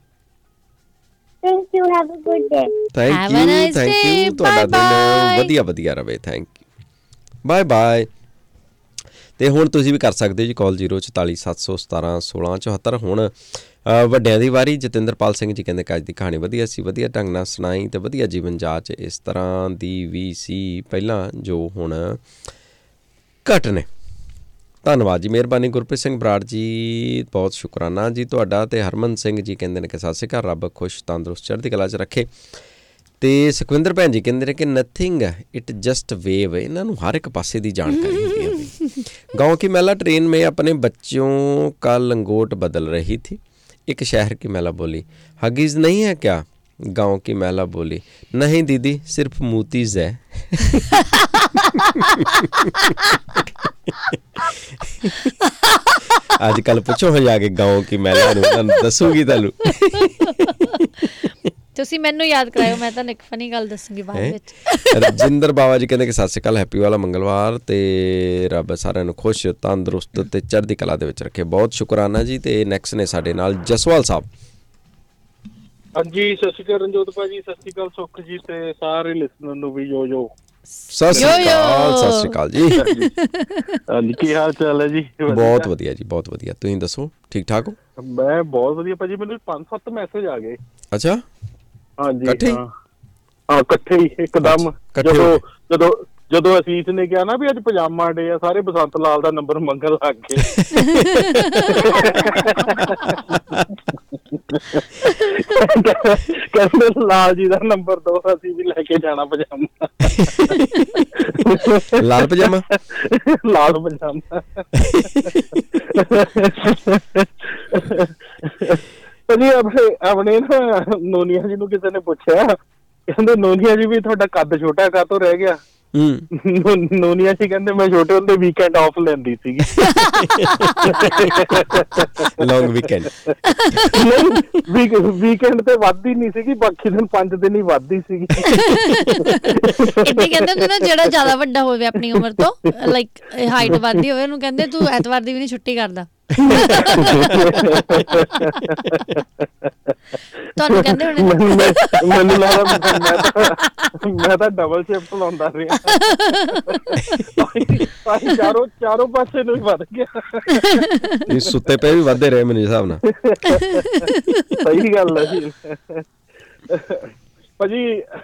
Thank you. Have a good day. Thank you ਤੁਹਾਡਾ ਦਿਨ ਵਧੀਆ ਵਧੀਆ ਰਵੇ। Thank you bye bye. ਤੇ ਹੁਣ ਤੁਸੀਂ ਵੀ ਕਰ ਸਕਦੇ ਜੀ ਕਾਲ 044 717 1674। ਹੁਣ ਵੱਡਿਆਂ ਦੀ ਵਾਰੀ। ਜਤਿੰਦਰਪਾਲ ਸਿੰਘ ਜੀ ਕਹਿੰਦੇ ਕਿ ਅੱਜ ਦੀ ਕਹਾਣੀ ਵਧੀਆ ਸੀ, ਵਧੀਆ ਢੰਗ ਨਾਲ ਸੁਣਾਈ ਤੇ ਵਧੀਆ ਜੀਵਨ ਜਾਚ ਇਸ ਤਰ੍ਹਾਂ ਦੀ ਵੀ ਸੀ ਪਹਿਲਾਂ ਜੋ ਹੁਣ ਘੱਟ ਨੇ। ਧੰਨਵਾਦ ਜੀ, ਮਿਹਰਬਾਨੀ। ਗੁਰਪ੍ਰੀਤ ਸਿੰਘ ਬਰਾੜ ਜੀ ਬਹੁਤ ਸ਼ੁਕਰਾਨਾ ਜੀ ਤੁਹਾਡਾ। ਤੇ ਹਰਮਨ ਸਿੰਘ ਜੀ ਕਹਿੰਦੇ ਨੇ ਕਿ ਸਤਿ ਸ਼੍ਰੀ ਅਕਾਲ, ਰੱਬ ਖੁਸ਼ ਤੰਦਰੁਸਤ ਚੜ੍ਹਦੀ ਕਲਾ 'ਚ ਰੱਖੇ। ਤੇ ਸੁਖਵਿੰਦਰ ਭੈਣ ਜੀ ਕਹਿੰਦੇ ਨੇ ਕਿ ਨਥਿੰਗ ਇਟ ਜਸਟ ਵੇਵ। ਇਹਨਾਂ ਨੂੰ ਹਰ ਇੱਕ ਪਾਸੇ ਦੀ ਜਾਣਕਾਰੀ ਹੁੰਦੀ ਹੈ। गाँव की महिला ट्रेन में अपने बच्चों का लंगोट बदल रही थी। एक शहर की महिला बोली, हगीज नहीं है क्या? गाँव की महिला बोली, नहीं दीदी सिर्फ मूतीज है। अजकल पुछो हो जाके गाँव की महिला दसूगी तुहानू। ਤੁਸੀਂ ਮੈਨੂੰ ਯਾਦ ਕਰਾਇਓ, ਮੈਂ ਤੁਹਾਨੂੰ ਇੱਕ ਫਨੀ ਗੱਲ ਦੱਸੂਗੀ ਬਾਅਦ ਵਿੱਚ। ਰਜਿੰਦਰ ਬਾਵਾ ਜੀ ਕਹਿੰਦੇ ਕਿ ਸਤਿ ਸ਼੍ਰੀ ਅਕਾਲ, ਹੈਪੀ ਵਾਲਾ ਮੰਗਲਵਾਰ ਤੇ ਰੱਬ ਸਾਰਿਆਂ ਨੂੰ ਖੁਸ਼ ਤੰਦਰੁਸਤ ਤੇ ਚੜ੍ਹਦੀ ਕਲਾ ਦੇ ਵਿੱਚ ਰੱਖੇ। ਬਹੁਤ ਸ਼ੁਕਰਾਨਾ ਜੀ। ਤੇ ਨੈਕਸਟ ਨੇ ਸਾਡੇ ਨਾਲ ਜਸਵਾਲ ਸਾਹਿਬ। ਹਾਂਜੀ ਸਤਿ ਸ਼੍ਰੀ ਅਕਾਲ ਰਣਜੋਤ ਭਾਜੀ, ਸਤਿ ਸ਼੍ਰੀ ਅਕਾਲ ਸੁੱਖ ਜੀ ਤੇ ਸਾਰੇ ਲਿਸਨਰ ਨੂੰ ਵੀ ਜੋ ਸਤਿ ਸ਼੍ਰੀ ਅਕਾਲ। ਸਤਿ ਸ਼੍ਰੀ ਅਕਾਲ ਜੀ। ਹਾਂਜੀ ਕੀ ਹਾਲ ਚਾਲ ਹੈ ਜੀ? ਬਹੁਤ ਵਧੀਆ ਜੀ, ਬਹੁਤ ਵਧੀਆ। ਤੁਸੀਂ ਦੱਸੋ ਠੀਕ ਠਾਕ ਹੋ? ਮੈਂ ਬਹੁਤ ਵਧੀਆ ਭਾਜੀ, ਮੈਨੂੰ 5-7 ਮੈਸੇਜ ਆ ਗਏ। ਅੱਛਾ ਹਾਂਜੀ ਇਕੱਠੇ ਹਾਂ ਇਕੱਠੇ ਹੀ ਇੱਕਦਮ। ਜਦੋਂ ਅਸੀਸ ਨੇ ਕਿਹਾ ਨਾ ਵੀ ਅੱਜ ਪਜਾਮਾ ਡੇ ਆ, ਸਾਰੇ ਬਸੰਤ ਲਾਲ ਦਾ ਨੰਬਰ ਮੰਗਣ ਲੱਗ ਗਏ। ਕਹਿੰਦੇ ਲਾਲ ਜੀ ਦਾ ਨੰਬਰ ਦੋ, ਅਸੀਂ ਵੀ ਲੈ ਕੇ ਜਾਣਾ ਪਜਾਮਾ। ਲਾਲ ਪਜਾਮਾ। ਲਾਲ ਪਜਾਮਾ ਭਾਜੀ। ਆਪਣੇ ਨਾ ਨੋਨੀਆ ਜੀ ਨੂੰ ਕਿਸੇ ਨੇ ਪੁੱਛਿਆ, ਕਹਿੰਦੇ ਨੋਨੀਆ ਜੀ ਵੀ ਤੁਹਾਡਾ ਕੱਦ ਛੋਟਾ ਕਾਹਤੋਂ ਰਹਿ ਗਿਆ? ਨੋਨੀਆ ਜੀ ਕਹਿੰਦੇ ਮੈਂ ਛੋਟੇ ਹੁੰਦੇ ਵੀਕਐਂਡ ਆਫ ਲੈਂਦੀ ਸੀਗੀ। ਲੌਂਗ ਵੀਕਐਂਡ। ਨਹੀਂ ਵੀਕਐਂਡ ਤੇ ਵੱਧਦੀ ਨਹੀਂ ਸੀਗੀ, ਬਾਕੀ ਦਿਨ 5 ਦਿਨ ਹੀ ਵੱਧਦੀ ਸੀਗੀ। ਇੱਥੇ ਕਹਿੰਦੇ ਹੁੰਦੇ ਨਾ ਜਿਹੜਾ ਜ਼ਿਆਦਾ ਵੱਡਾ ਹੋਵੇ ਆਪਣੀ ਉਮਰ ਤੋਂ, ਲਾਈਕ ਹਾਈਟ ਵੱਧਦੀ ਹੋਵੇ, ਉਹਨੂੰ ਕਹਿੰਦੇ ਤੂੰ ਐਤਵਾਰ ਦੀ ਵੀ ਨਹੀਂ ਛੁੱਟੀ ਕਰਦਾ। ਤੁਹਾਨੂੰ ਕਹਿੰਦੇ ਹੋਣੇ। ਮੈਨੂੰ ਲੱਗਦਾ ਮੈਂ ਤਾਂ ਡਬਲ ਸ਼ਿਫਟ ਲਾਉਂਦਾ ਰਿਹਾ। ਚਾਰੋਂ ਪਾਸੇ ਨੂੰ ਹੀ ਵੱਧ ਗਿਆ। ਸੁੱਤੇ ਪਏ ਵੀ ਵੱਧਦੇ ਰਹੇ ਮੇਰੇ ਹਿਸਾਬ ਨਾਲ। ਸਹੀ ਗੱਲ ਹੈ ਜੀ ਭਾਜੀ।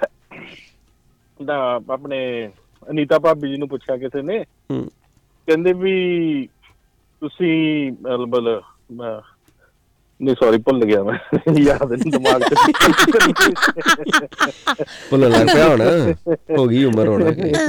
ਆਪਣੇ ਅਨੀਤਾ ਭਾਬੀ ਜੀ ਨੂੰ ਪੁੱਛਿਆ ਕਿਸੇ ਨੇ, ਕਹਿੰਦੇ ਵੀ ਤੁਸੀਂ ਮਤਲਬ ਨਹੀਂ ਸੌਰੀ ਭੁੱਲ ਗਿਆ ਮੈਂ, ਯਾਦ ਨਹੀਂ ਦਿਮਾਗ ਚ। ਭੁੱਲਣ ਲੱਗ ਪਿਆ ਹੁਣ, ਹੋ ਗਈ ਉਮਰ ਹੁਣ।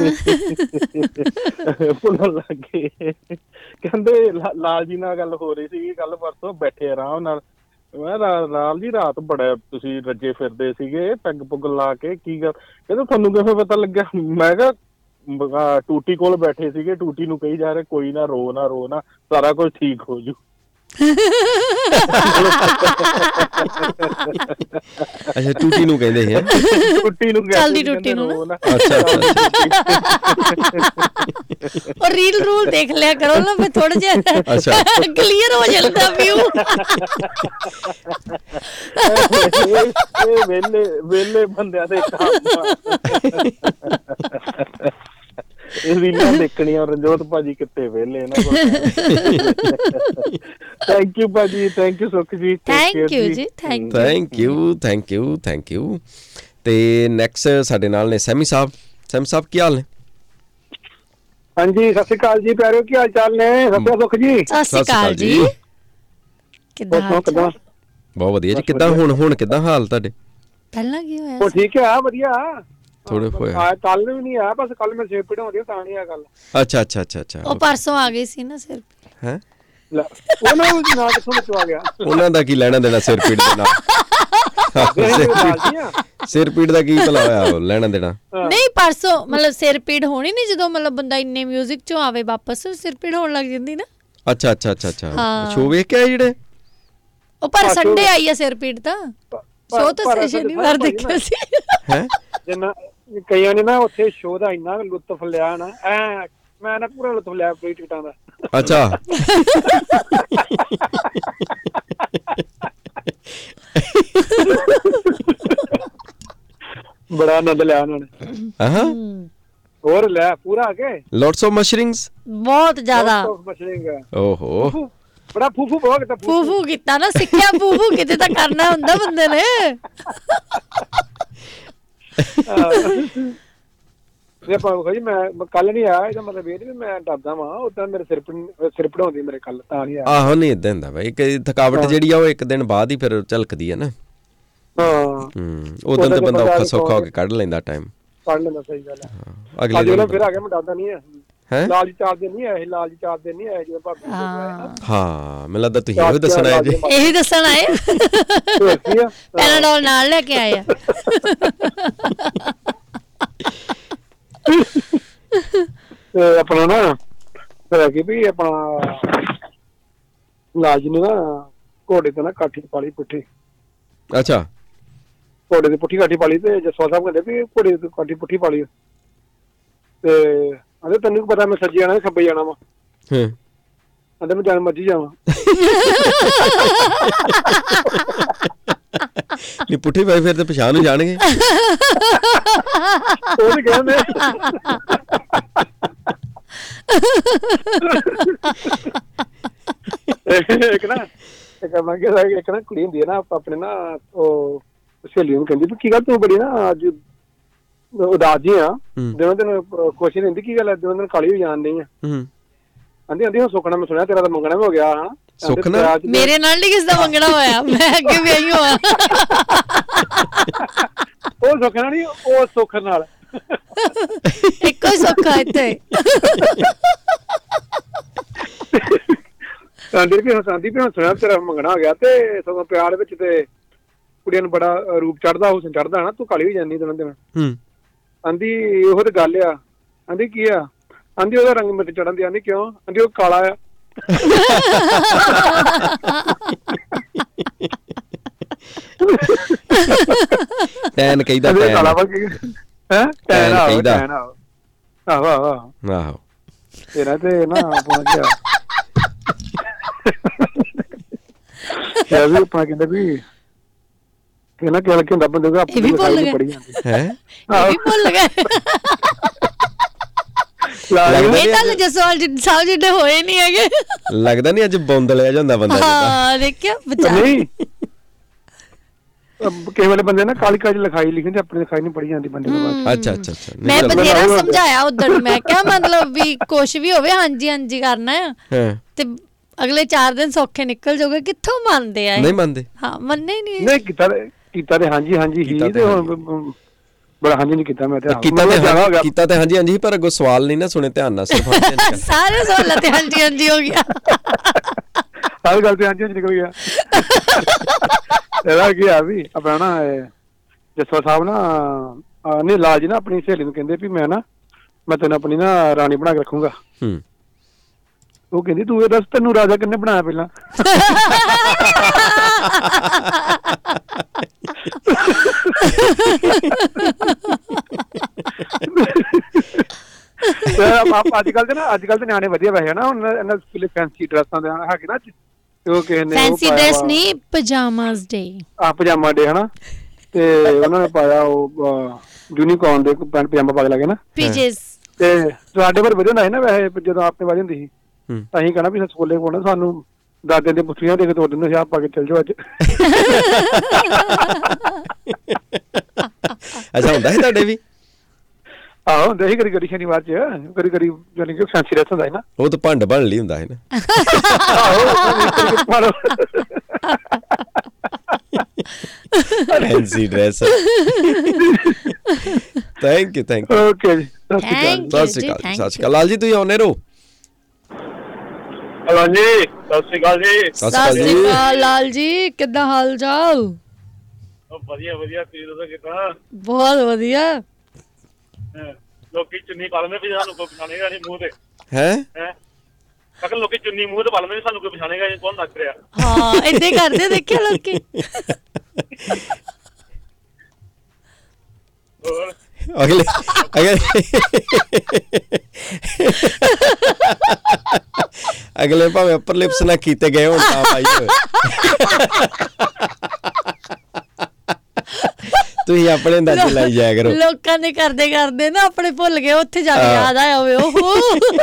ਭੁੱਲਣ ਲੱਗ ਗਏ। ਕਹਿੰਦੇ ਲਾਲ ਜੀ ਨਾਲ ਗੱਲ ਹੋ ਰਹੀ ਸੀਗੀ ਕੱਲ ਪਰਸੋਂ, ਬੈਠੇ ਆਰਾਮ ਨਾਲ। ਮੈਂ ਲਾਲ ਜੀ ਰਾਤ ਬੜਾ ਤੁਸੀਂ ਰੱਜੇ ਫਿਰਦੇ ਸੀਗੇ, ਪੈਗ ਪੁੱਗ ਲਾ ਕੇ, ਕੀ ਗੱਲ? ਕਹਿੰਦੇ ਤੁਹਾਨੂੰ ਕਿਵੇਂ ਪਤਾ ਲੱਗਿਆ? ਮੈਂ ਕਿਹਾ ਟੂਟੀ ਕੋਲ ਬੈਠੇ ਸੀਗੇ, ਟੂਟੀ ਨੂੰ ਕਹੀ ਜਾ ਰਹੇ ਕੋਈ ਨਾ ਰੋ ਨਾ ਰੋ ਨਾ, ਸਾਰਾ ਕੁਝ ਠੀਕ ਹੋ ਜੂ। ਅੱਛਾ ਟੂਟੀ ਨੂੰ ਕਹਿੰਦੇ ਹੈ? ਟੂਟੀ ਨੂੰ ਚੱਲਦੀ ਟੂਟੀ ਨੂੰ। ਅੱਛਾ ਔਰ ਰੀਲ ਰੂਲ ਦੇਖ ਲਿਆ ਕਰੋ ਨਾ, ਫਿਰ ਥੋੜਾ ਜਿਹਾ ਕਲੀਅਰ ਹੋ ਜਾਂਦਾ ਵਿਊ। ਵੇਲੇ ਬੰਦਿਆਂ ਦੇ ਕੰਮ ਰੀਲਾਂ ਦੇਖਣੀਆਂ। ਰਣਜੋਤ ਭਾਜੀ ਕਿੱਥੇ ਵਿਹਲੇ ਇਹਨਾਂ ਕੋਲ। ਥੈਂਕ ਯੂ ਭਾਜੀ, thank you Sukh ji, thank you ਜੀ, ਥੈਂਕ ਯੂ। ਤੇ ਨੈਕਸਟ ਸਾਡੇ ਨਾਲ ਨੇ ਸੈਮੀ ਸਾਹਿਬ। ਸੈਮੀ ਸਾਹਿਬ ਕੀ ਹਾਲ ਨੇ? ਹਾਂਜੀ ਸਤਿ ਸ਼੍ਰੀ ਅਕਾਲ ਜੀ ਪਿਆਰਿਓ, ਕੀ ਹਾਲ ਚਾਲ ਨੇ? ਸਤਿ ਸ਼੍ਰੀ ਅਕਾਲ ਸੁੱਖ ਜੀ। ਸਤਿ ਸ਼੍ਰੀ ਅਕਾਲ ਜੀ। ਕਿੱਦਾਂ ਹਾਲ ਚਾਲ? ਕਿੱਦਾਂ? ਬਹੁਤ ਵਧੀਆ ਜੀ। ਕਿੱਦਾਂ ਹੁਣ ਕਿੱਦਾਂ ਹਾਲ ਤੁਹਾਡੇ? ਪਹਿਲਾਂ ਕੀ ਹੋਇਆ ਉਹ ਸੀ? ਠੀਕ ਆ, ਵਧੀਆ। ਥੋੜੇ ਹੋਇਆ। ਕੱਲ ਵੀ ਨਹੀਂ ਆ, ਬਸ ਕੱਲ ਮੈਂ ਸਿਰ ਪੀੜ ਹੁੰਦੀ ਤਾਂ ਨਹੀਂ ਆ ਗੱਲ। ਅੱਛਾ ਉਹ ਪਰਸੋਂ ਆ ਗਈ ਸੀ ਨਾ ਸਿਰ ਹੈ। ਉਹਨਾਂ ਨੂੰ ਨਾ ਕਿੱਥੋਂ ਬਚਵਾ ਗਿਆ। ਉਹਨਾਂ ਦਾ ਕੀ ਲੈਣਾ ਦੇਣਾ ਸਿਰ ਪੀੜ ਦੇ ਨਾਲ? ਸਿਰ ਪੀੜ ਦਾ ਕੀ ਭਲਾ ਹੋਇਆ ਉਹ ਲੈਣਾ ਦੇਣਾ? ਨਹੀਂ ਪਰਸੋਂ ਮਤਲਬ ਸਿਰ ਪੀੜ ਹੋਣੀ ਨਹੀਂ ਜਦੋਂ ਮਤਲਬ ਬੰਦਾ ਇੰਨੇ ਮਿਊਜ਼ਿਕ ਚੋਂ ਆਵੇ ਵਾਪਸ ਸਿਰ ਪੀੜ ਹੋਣ ਲੱਗ ਜਾਂਦੀ ਨਾ। ਅੱਛਾ ਸ਼ੋਅ ਵੇਖ ਕੇ ਆਏ ਜਿਹੜੇ? ਉਹ ਪਰ ਸੰਡੇ ਆਈ ਆ ਸਿਰ ਪੀੜ ਤਾਂ ਸ਼ੋਅ ਤਾਂ ਸ਼ਨੀਵਾਰ ਦੇਖਿਆ ਸੀ। ਹੈ ਜਿੰਨਾ ਕਈਆਂ ਨੇ ਨਾ ਉੱਥੇ ਸ਼ੋਅ ਦਾ ਇੰਨਾ ਲੁਤਫ ਲਿਆ ਨਾ, ਮੈਂ ਨਾ ਪੂਰਾ ਲੁਤਫ ਲਿਆ ਫ੍ਰੀ ਟਿਕਟਾਂ ਦਾ। ਅੱਛਾ ਬੜਾ ਆਨੰਦ ਲਿਆ ਉਹਨਾਂ ਨੇ। ਹਾਂ ਹੋਰ ਲੈ ਪੂਰਾ ਆ ਕੇ ਲੋਟਸ ਆਫ ਮਸ਼ਰਿੰਗਸ ਬਹੁਤ ਜ਼ਿਆਦਾ। ਓਹੋ ਬੜਾ ਫੂਫੂ ਬਹੁਤ ਕੀਤਾ। ਫੂਫੂ ਕੀਤਾ ਨਾ, ਸਿੱਖਿਆ ਫੂਫੂ ਕਿਤੇ ਤਾਂ ਕਰਨਾ ਹੁੰਦਾ ਬੰਦੇ ਨੇ। ਮੈਂ ਕੱਲ ਨਹੀਂ ਆਇਆ, ਇਹਦਾ ਮਤਲਬ ਇਹ ਨੀ ਵੀ ਮੈਂ ਡਰਦਾ ਵਾਂ। ਉਦਾਂ ਮੇਰੇ ਸਿਰ ਪੜਾਉਂਦੀ ਮੇਰੇ ਕੱਲ ਤਾਂ ਨਹੀਂ ਆਇਆ। ਆਹੋ ਨਹੀਂ ਏਦਾਂ ਹੁੰਦਾ ਬਾਈ, ਥਕਾਵਟ ਜਿਹੜੀ ਆ ਉਹ ਇੱਕ ਦਿਨ ਬਾਅਦ ਹੀ ਫਿਰ ਝਲਕਦੀ ਆ ਨਾ। ਉਦੋਂ ਤੇ ਬੰਦਾ ਔਖਾ ਸੌਖਾ ਹੋ ਕੇ ਕੱਢ ਲੈਂਦਾ ਟਾਈਮ, ਕੱਢ ਲੈਂਦਾ। ਸਹੀ ਗੱਲ ਹੈ। ਅਗਲੇ ਦਿਨ ਫਿਰ ਆ ਗਿਆ, ਮੈਂ ਡਰਦਾ ਨਹੀਂ ਹੈ। ਹੈ ਲਾਲਜੀ 4 ਦਿਨ ਨਹੀਂ ਆਏ, ਲਾਲਜੀ 4 ਦਿਨ ਨਹੀਂ ਆਏ ਜਿਵੇਂ ਭਾਬੀ। ਹਾਂ ਮੈਨੂੰ ਲੱਗਦਾ ਤੁਸੀਂ ਇਹੋ ਦੱਸਣ ਆਏ ਜੀ। ਇਹੀ ਦੱਸਣ ਆਏ। ਪੈਰਾਡੋਲ ਨਾਲ ਲੈ ਕੇ ਆਏ ਆ। ਆਪਣਾ ਨਾ ਫਿਰ ਕਿ ਵੀ ਆਪਣਾ ਲਾਲਜੀ ਨੇ ਨਾ ਘੋੜੇ ਤੇ ਨਾ ਕਾਠੀ ਪਾਲੀ ਪੁੱਠੀ। ਅੱਛਾ ਘੋੜੇ ਦੀ ਪੁੱਠੀ ਕਾਠੀ ਪਾਲੀ ਤੇ ਜਸਵਾਲ ਸਾਹਿਬ ਕਹਿੰਦੇ ਵੀ ਘੋੜੇ ਦੀ ਕਾਠੀ ਪੁੱਠੀ ਪਾਲੀ ਤੇ ਕਹਿੰਦੇ ਤੈਨੂੰ ਕੀ ਪਤਾ ਮੈਂ ਸੱਜੇ ਜਾਣਾ ਖੱਬੇ ਜਾਣਾ ਵਾ। ਕਹਿੰਦੇ ਮੈਂ ਜਾਣ ਮਰਜੀ ਜਾਵਾਂ। ਨਹੀਂ ਪੁੱਠੀ ਪਾਈ ਫਿਰ ਤੇ ਪਛਾਣ ਨੂੰ ਜਾਣਗੇ। ਉਹ ਤੇ ਕਹਿੰਦੇ ਇੱਕ ਨਾ ਕੁੜੀ ਹੁੰਦੀ ਹੈ ਨਾ ਆਪਣੇ ਨਾ, ਉਹ ਸਹੇਲੀ ਨੂੰ ਕਹਿੰਦੀ ਵੀ ਕੀ ਗੱਲ ਤੂੰ ਬੜੀ ਨਾ ਅੱਜ ਉਦਾਸ ਜੀ ਆ, ਦਿਨੋਂ ਦਿਨ ਖੁਸ਼ ਰਹਿੰਦੀ, ਕੀ ਗੱਲ ਦਿਨੋਂ ਦਿਨ ਕਾਲੀ ਹੋ ਜਾਂਦੀ ਆ। ਆਂਦੀ ਹੁਣ ਸੁਖਣਾ ਮੈਂ ਸੁਣਿਆ ਤੇਰਾ ਤਾਂ ਮੰਗਣਾ ਵੀ ਹੋ ਗਿਆ। ਹਾਂ ਸੁਖਣਾ ਮੇਰੇ ਨਾਲ ਨਹੀਂ ਕਿਸੇ ਦਾ ਮੰਗਣਾ ਹੋਇਆ, ਮੈਂ ਅੱਗੇ ਵੀ ਆਈ ਹਾਂ। ਉਹ ਸੁਖਣਾ ਨਹੀਂ, ਉਹ ਸੁੱਖ ਨਾਲ ਇੱਕੋ ਹੀ ਸੁੱਖ ਆ ਇੱਥੇ। ਆਂਦੀ ਵੀ ਹੁਣ ਸੁਣਿਆ ਤੇਰਾ ਮੰਗਣਾ ਹੋ ਗਿਆ ਤੇ ਸਗੋਂ ਪਿਆਰ ਵਿੱਚ ਤੇ ਕੁੜੀਆਂ ਨੂੰ ਬੜਾ ਰੂਪ ਚੜਦਾ, ਹੁਸਨ ਚੜਦਾ ਨਾ, ਤੂੰ ਕਾਲੀ ਹੋ ਜਾਂਦੀ ਦਿਨੋਂ ਦਿਨ। ਆਂਦੀ ਉਹ ਤੇ ਗੱਲ ਆ। ਆਂਦੀ ਕੀ ਆ? ਆਂਦੀ ਉਹਦਾ ਰੰਗ ਮਿੱਟ ਚੜਨ ਦੀ। ਆਂਦੀ ਕਿਉਂ? ਆਂਦੀ ਉਹ ਕਾਲਾ ਆ। ਟੈਨ ਕਹੀਦਾ ਕਾਲਾ ਵਾ ਕੀ ਹੈ? ਟੈਨ ਆਹੋ ਆਹੋ ਤੇਰਾ ਤੇ ਨਾ ਪਹੁੰਚ ਗਿਆ। ਵੀ ਆਪਣਾ ਕਹਿੰਦਾ ਵੀ ਕਹਿੰਦਾ ਕਿਹੜਾ ਕੀ ਹੁੰਦਾ ਬੰਦੇ ਦਾ ਆਪਣੀ ਲਿਖਾਈ ਪੜ੍ਹੀ ਜਾਂਦੀ ਹੈ। ਇਹ ਵੀ ਭੁੱਲ ਗਏ। ਇਹ ਤਾਂ ਜਸਵਾਲ ਜੀ ਸਾਹਿਬ ਜਿੱਡੇ ਹੋਏ ਨਹੀਂ ਹੈਗੇ। ਲੱਗਦਾ ਨਹੀਂ ਅੱਜ ਬੁੰਦ ਲਿਆ ਜਾਂਦਾ ਬੰਦਾ। ਹਾਂ ਦੇਖਿਆ ਬਚਾ ਨਹੀਂ ਕਈ ਵਾਲੇ ਬੰਦੇ ਨਾ ਕਾਲੀ ਕਾਲੀ ਲਿਖਾਈ ਲਿਖਦੇ, ਆਪਣੀ ਲਿਖਾਈ ਨਹੀਂ ਪੜ੍ਹੀ ਜਾਂਦੀ ਬੰਦੇ ਨੂੰ। ਅੱਛਾ ਮੈਂ ਬਥੇਰਾ ਸਮਝਾਇਆ ਉਦੋਂ। ਮੈਂ ਕਿਹਾ ਮਤਲਬ ਵੀ ਕੁਛ ਵੀ ਹੋਵੇ ਹਾਂਜੀ ਹਾਂਜੀ ਕਰਨਾ ਆ ਤੇ ਅਗਲੇ 4 ਦਿਨ ਸੌਖੇ ਨਿਕਲ ਜਾਓਗੇ। ਕਿੱਥੋਂ ਮੰਨਦੇ ਆ? ਨਹੀਂ ਮੰਨਦੇ। ਹਾਂ ਮੰਨੇ ਨਹੀਂ। ਨਹੀਂ ਕੀਤਾ ਤੇ ਹਾਂਜੀ ਹੀ ਤੇ ਹੁਣ ਬੜਾ ਹਾਂਜੀ ਨਹੀਂ ਕੀਤਾ। ਮੈਂ ਤੇ ਕੀਤਾ ਤੇ ਹਾਂਜੀ ਹਾਂਜੀ, ਪਰ ਅੱਗੋਂ ਸਵਾਲ ਨਹੀਂ ਨਾ ਸੁਣੇ ਧਿਆਨ ਨਾਲ। ਸਿਰਫ ਸਾਰੇ ਸਵਾਲਾਂ ਤੇ ਹਾਂਜੀ ਹਾਂਜੀ ਹੋ ਗਿਆ। ਹਰ ਗੱਲ ਤੇ ਹਾਂਜੀ ਹਾਂਜੀ ਨਿਕਲ ਗਿਆ। ਇਹਦਾ ਕੀ ਆ ਵੀ ਆਪਣਾ ਨਾ ਜਸਵਾ ਸਾਹਿਬ ਨਾ ਨਹੀਂ ਲਾਲਜੀ ਨਾ ਆਪਣੀ ਸਹੇਲੀ ਨੂੰ ਕਹਿੰਦੇ ਵੀ ਮੈਂ ਤੈਨੂੰ ਆਪਣੀ ਨਾ ਰਾਣੀ ਬਣਾ ਕੇ ਰੱਖੂੰਗਾ। ਉਹ ਕਹਿੰਦੀ ਤੂੰ ਇਹ ਦੱਸ ਤੈਨੂੰ ਰਾਜਾ ਕਿੰਨੇ ਬਣਾਇਆ ਪਹਿਲਾਂ? ਅੱਜ ਕੱਲ ਤੇ ਨਿਆਣੇ ਵਧੀਆ ਵੈਸੇ ਨਾ, ਹੁਣ ਇਹਨਾਂ ਸਕੂਲੇ ਫੈਂਸੀ ਡਰੈਸਾਂ ਦੇ ਹੈਗੇ ਨਾ, ਉਹ ਕਿਸੇ ਨੇ ਫੈਂਸੀ ਡਰੈਸ ਨਹੀਂ ਪਜਾਮਾਸ ਡੇ। ਪਜਾਮਾ ਡੇ ਹਨਾ, ਤੇ ਉਹਨਾਂ ਨੇ ਪਾਇਆ ਉਹ ਯੂਨੀਕੋਰਨ ਦੇ ਪੈਂਟ ਪਜਾਮਾ ਪਾ ਕੇ ਲੱਗੇ ਨਾ ਪੀਜੇਸ। ਤੇ ਸਾਡੇ ਪਰ ਵਧੀਆ ਹੁੰਦਾ ਸੀ ਨਾ ਵੈਸੇ, ਜਦੋਂ ਆਪਣੇ ਵਾਲੀ ਹੁੰਦੀ ਸੀ ਅਸੀਂ ਕਹਿਣਾ ਵੀ ਸਕੂਲੇ ਕੋਲ ਸਾਨੂੰ ਦਾਦੇ ਦੇ ਪੁੱਤਰੀਆਂ ਦੇ ਕੇ ਤੋੜ ਦਿੰਦੇ ਸੀ, ਆਪ ਪਾ ਕੇ ਚੱਲ ਜਾਓ ਅੱਜ। ਅੱਛਾ ਹੁੰਦਾ ਸੀ ਤੁਹਾਡੇ ਵੀ? ਆਹੋ ਹੁੰਦਾ ਸੀ, ਕਦੀ ਸ਼ਨੀਵਾਰ ਚ ਕਦੀ ਜਾਨੀ ਕਿ ਫੈਂਸੀ ਡਰੈਸ ਹੁੰਦਾ ਸੀ ਨਾ। ਉਹ ਤਾਂ ਭੰਡ ਬਣ ਲਈ ਹੁੰਦਾ ਸੀ ਨਾ। Fancy dress. Thank you okay ਜੀ, ਸਤਿ ਸ਼੍ਰੀ Thank ਸਤਿ ਸ਼੍ਰੀ ਅਕਾਲ ਸਤਿ ਸ਼੍ਰੀ ਅਕਾਲ ਲਾਲ ਜੀ, ਤੁਸੀਂ ਆਉਂਦੇ ਰਹੋ। ਅਕਾਲ ਜੀ, ਸਤਿ ਸ਼੍ਰੀ ਅਕਾਲ ਜੀ। ਸਤਿ ਸ਼੍ਰੀ ਅਕਾਲ ਸਤਿ ਸ਼੍ਰੀ ਅਕਾਲ ਲਾਲ ਜੀ, ਕਿੱਦਾਂ ਹਾਲ ਚਾਲ? ਵਧੀਆ ਵਧੀਆ, ਤੁਸੀਂ ਦੱਸੋ ਕਿੱਦਾਂ? ਬਹੁਤ ਵਧੀਆ। ਲੋਕੀ ਚੁੰਨੀ ਪਾ ਲੈਂਦੇ ਵੀ ਸਾਨੂੰ ਕੋਈ ਪਛਾਣੇਗਾ ਨਹੀਂ ਮੂੰਹ ਤੇ। ਹੈ ਮੈਂ ਕਿਹਾ ਲੋਕੀ ਚੁੰਨੀ ਮੂੰਹ ਤੇ ਪਾ ਲੈਂਦੇ ਸਾਨੂੰ ਕੋਈ ਪਛਾਣੇਗਾ ਨਹੀਂ, ਕੌਣ ਨੱਚ ਰਿਹਾ। ਹਾਂ ਏਦਾਂ ਹੀ ਕਰਦੇ ਦੇਖਿਆ ਲੋਕੀ। ਹੋਰ ਅਗਲੇ ਅਗਲੇ ਭਾਵੇਂ ਉੱਪਰ ਲਿਪਸ ਨਾ ਕੀਤੇ ਗਏ ਹੋਣ ਤਾਂ ਭਾਈ ਤੁਸੀਂ ਆਪਣੇ ਅੰਦਾਜ਼ੇ ਲਾਈ ਜਾਇਆ ਕਰੋ। ਲੋਕਾਂ ਦੇ ਕਰਦੇ ਕਰਦੇ ਨਾ ਆਪਣੇ ਭੁੱਲ ਗਏ, ਉੱਥੇ ਜਾ ਕੇ ਯਾਦ ਆਇਆ ਹੋਵੇ ਉਹ।